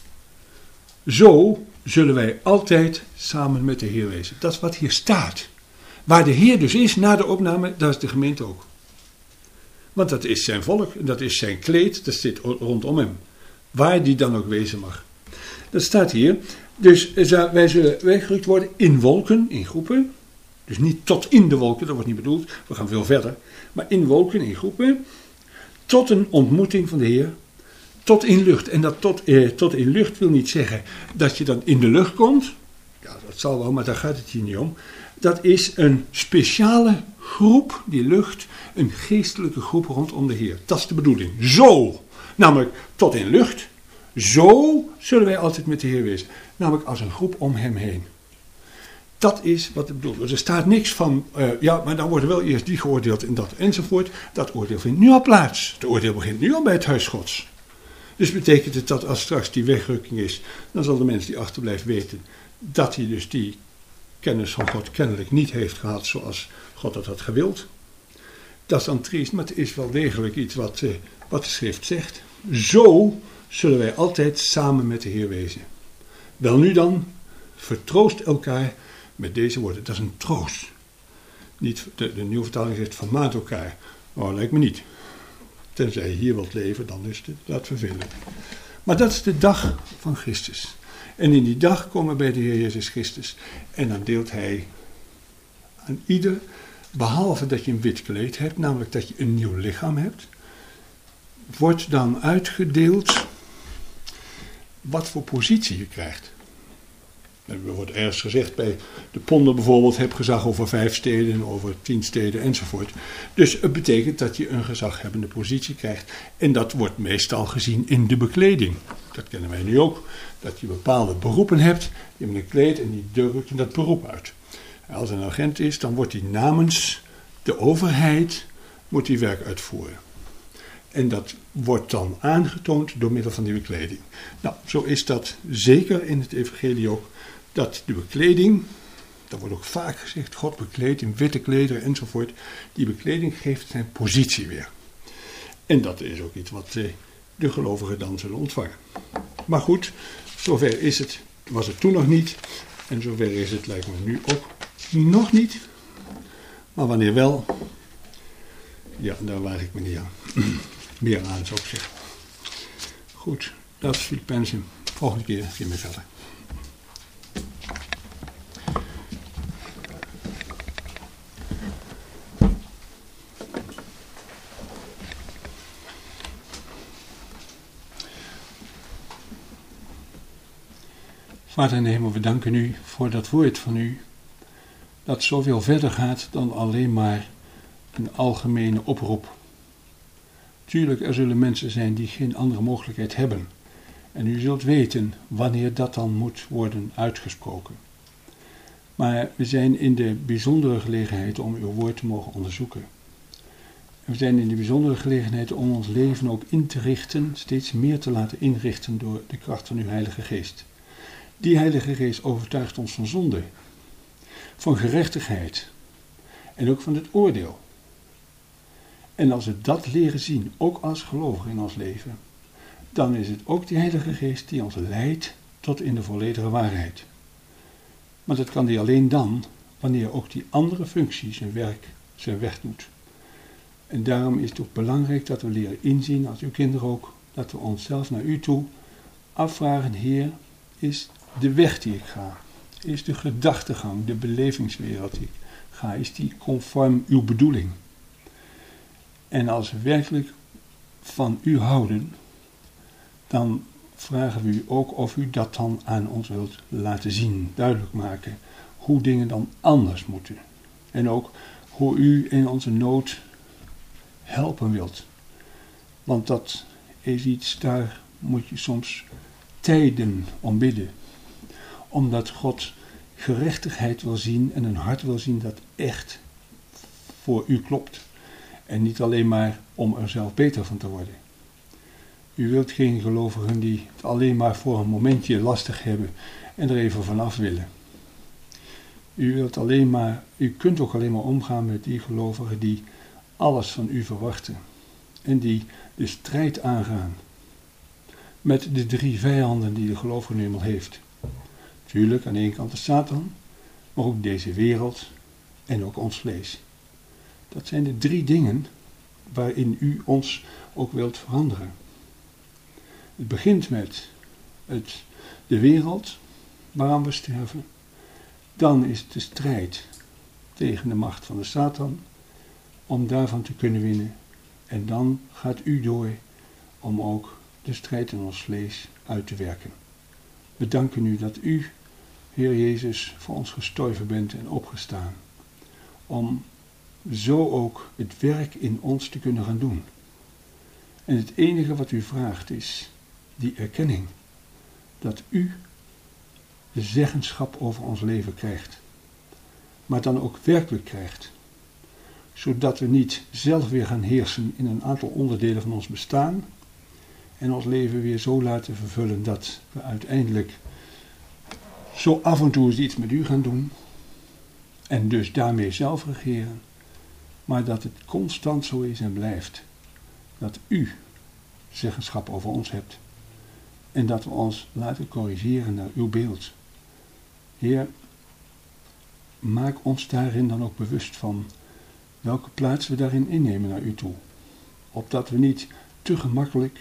zo zullen wij altijd samen met de Heer wezen. Dat is wat hier staat. Waar de Heer dus is na de opname, daar is de gemeente ook. Want dat is zijn volk, dat is zijn kleed, dat zit rondom hem. Waar die dan ook wezen mag. Dat staat hier. Dus wij zullen weggerukt worden in wolken, in groepen. Dus niet tot in de wolken, dat wordt niet bedoeld. We gaan veel verder. Maar in wolken, in groepen. Tot een ontmoeting van de Heer. Tot in lucht. En dat tot, eh, tot in lucht wil niet zeggen dat je dan in de lucht komt. Ja, dat zal wel, maar daar gaat het hier niet om. Dat is een speciale groep, die lucht, een geestelijke groep rondom de Heer. Dat is de bedoeling. Zo, namelijk tot in lucht. Zo zullen wij altijd met de Heer wezen. Namelijk als een groep om hem heen. Dat is wat het bedoelt. Dus er staat niks van, uh, ja, maar dan wordt er wel eerst die geoordeeld en dat enzovoort. Dat oordeel vindt nu al plaats. Het oordeel begint nu al bij het huis Gods. Dus betekent het dat als straks die wegrukking is, dan zal de mens die achterblijft weten dat hij dus die kennis van God kennelijk niet heeft gehad zoals God dat had gewild. Dat is dan triest, maar het is wel degelijk iets wat, uh, wat de schrift zegt. Zo zullen wij altijd samen met de Heer wezen. Wel nu dan, vertroost elkaar met deze woorden. Dat is een troost. Niet, de, de nieuwe vertaling zegt vermaant elkaar. Oh, lijkt me niet. Tenzij je hier wilt leven, dan is het dat vervelend. Maar dat is de dag van Christus. En in die dag komen we bij de Heer Jezus Christus. En dan deelt hij aan ieder, behalve dat je een wit kleed hebt, namelijk dat je een nieuw lichaam hebt, wordt dan uitgedeeld wat voor positie je krijgt. Er wordt ergens gezegd bij de Ponder bijvoorbeeld, heb gezag over vijf steden, over tien steden enzovoort. Dus het betekent dat je een gezaghebbende positie krijgt. En dat wordt meestal gezien in de bekleding. Dat kennen wij nu ook. Dat je bepaalde beroepen hebt, je hebt een kleed en die drukt in dat beroep uit. En als een agent is, dan wordt hij namens de overheid moet hij werk uitvoeren. En dat wordt dan aangetoond door middel van die bekleding. Nou, zo is dat zeker in het evangelie ook. Dat de bekleding, dat wordt ook vaak gezegd, God bekleedt in witte klederen enzovoort. Die bekleding geeft zijn positie weer. En dat is ook iets wat de gelovigen dan zullen ontvangen. Maar goed, zover is het, was het toen nog niet. En zover is het, lijkt me nu ook nog niet. Maar wanneer wel, ja, daar waag ik me niet aan. Meer aan, zou ik zeggen. Goed, dat is Filippenzen. Volgende keer gaan we verder. Vader in de hemel, we danken u voor dat woord van u, dat zoveel verder gaat dan alleen maar een algemene oproep. Tuurlijk, er zullen mensen zijn die geen andere mogelijkheid hebben. En u zult weten wanneer dat dan moet worden uitgesproken. Maar we zijn in de bijzondere gelegenheid om uw woord te mogen onderzoeken. En we zijn in de bijzondere gelegenheid om ons leven ook in te richten, steeds meer te laten inrichten door de kracht van uw Heilige Geest. Die Heilige Geest overtuigt ons van zonde, van gerechtigheid en ook van het oordeel. En als we dat leren zien, ook als gelovigen in ons leven, dan is het ook die Heilige Geest die ons leidt tot in de volledige waarheid. Maar dat kan die alleen dan, wanneer ook die andere functie zijn werk, zijn weg doet. En daarom is het ook belangrijk dat we leren inzien, als uw kinderen ook, dat we onszelf naar u toe afvragen, Heer, is de weg die ik ga, is de gedachtegang, de belevingswereld die ik ga, is die conform uw bedoeling? En als we werkelijk van u houden, dan vragen we u ook of u dat dan aan ons wilt laten zien, duidelijk maken, hoe dingen dan anders moeten. En ook hoe u in onze nood helpen wilt. Want dat is iets, daar moet je soms tijden om bidden. Omdat God gerechtigheid wil zien en een hart wil zien dat echt voor u klopt. En niet alleen maar om er zelf beter van te worden. U wilt geen gelovigen die het alleen maar voor een momentje lastig hebben en er even vanaf willen. U wilt alleen maar, u kunt ook alleen maar omgaan met die gelovigen die alles van u verwachten. En die de strijd aangaan met de drie vijanden die de gelovige nu eenmaal heeft. Tuurlijk, aan de ene kant de Satan, maar ook deze wereld en ook ons vlees. Dat zijn de drie dingen waarin u ons ook wilt veranderen. Het begint met het, de wereld waaraan we sterven. Dan is het de strijd tegen de macht van de Satan, om daarvan te kunnen winnen. En dan gaat u door om ook de strijd in ons vlees uit te werken. We danken u dat u, Heer Jezus, voor ons gestorven bent en opgestaan. Om zo ook het werk in ons te kunnen gaan doen. En het enige wat u vraagt is die erkenning. Dat u de zeggenschap over ons leven krijgt. Maar dan ook werkelijk krijgt. Zodat we niet zelf weer gaan heersen in een aantal onderdelen van ons bestaan. En ons leven weer zo laten vervullen dat we uiteindelijk zo af en toe eens iets met u gaan doen. En dus daarmee zelf regeren. Maar dat het constant zo is en blijft. Dat u zeggenschap over ons hebt. En dat we ons laten corrigeren naar uw beeld. Heer, maak ons daarin dan ook bewust van welke plaats we daarin innemen naar u toe. Opdat we niet te gemakkelijk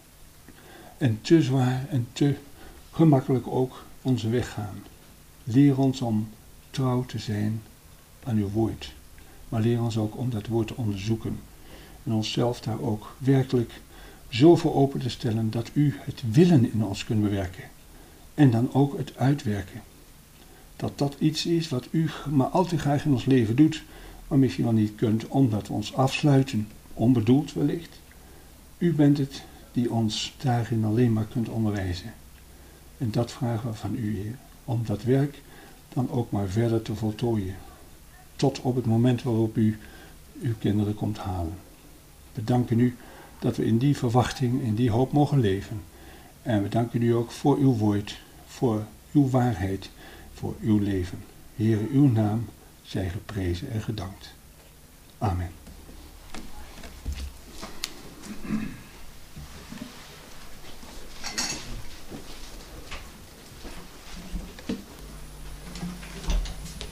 en te zwaar en te gemakkelijk ook onze weg gaan. Leer ons om trouw te zijn aan uw woord. Maar leer ons ook om dat woord te onderzoeken. En onszelf daar ook werkelijk zo voor open te stellen dat u het willen in ons kunt bewerken. En dan ook het uitwerken. dat dat iets is wat u maar al te graag in ons leven doet, maar misschien wel niet kunt, omdat we ons afsluiten, onbedoeld wellicht. U bent het die ons daarin alleen maar kunt onderwijzen. En dat vragen we van u, Heer, om dat werk dan ook maar verder te voltooien. Tot op het moment waarop u uw kinderen komt halen. We danken u dat we in die verwachting, in die hoop mogen leven. En we danken u ook voor uw woord, voor uw waarheid, voor uw leven. Heer, uw naam zij geprezen en gedankt. Amen.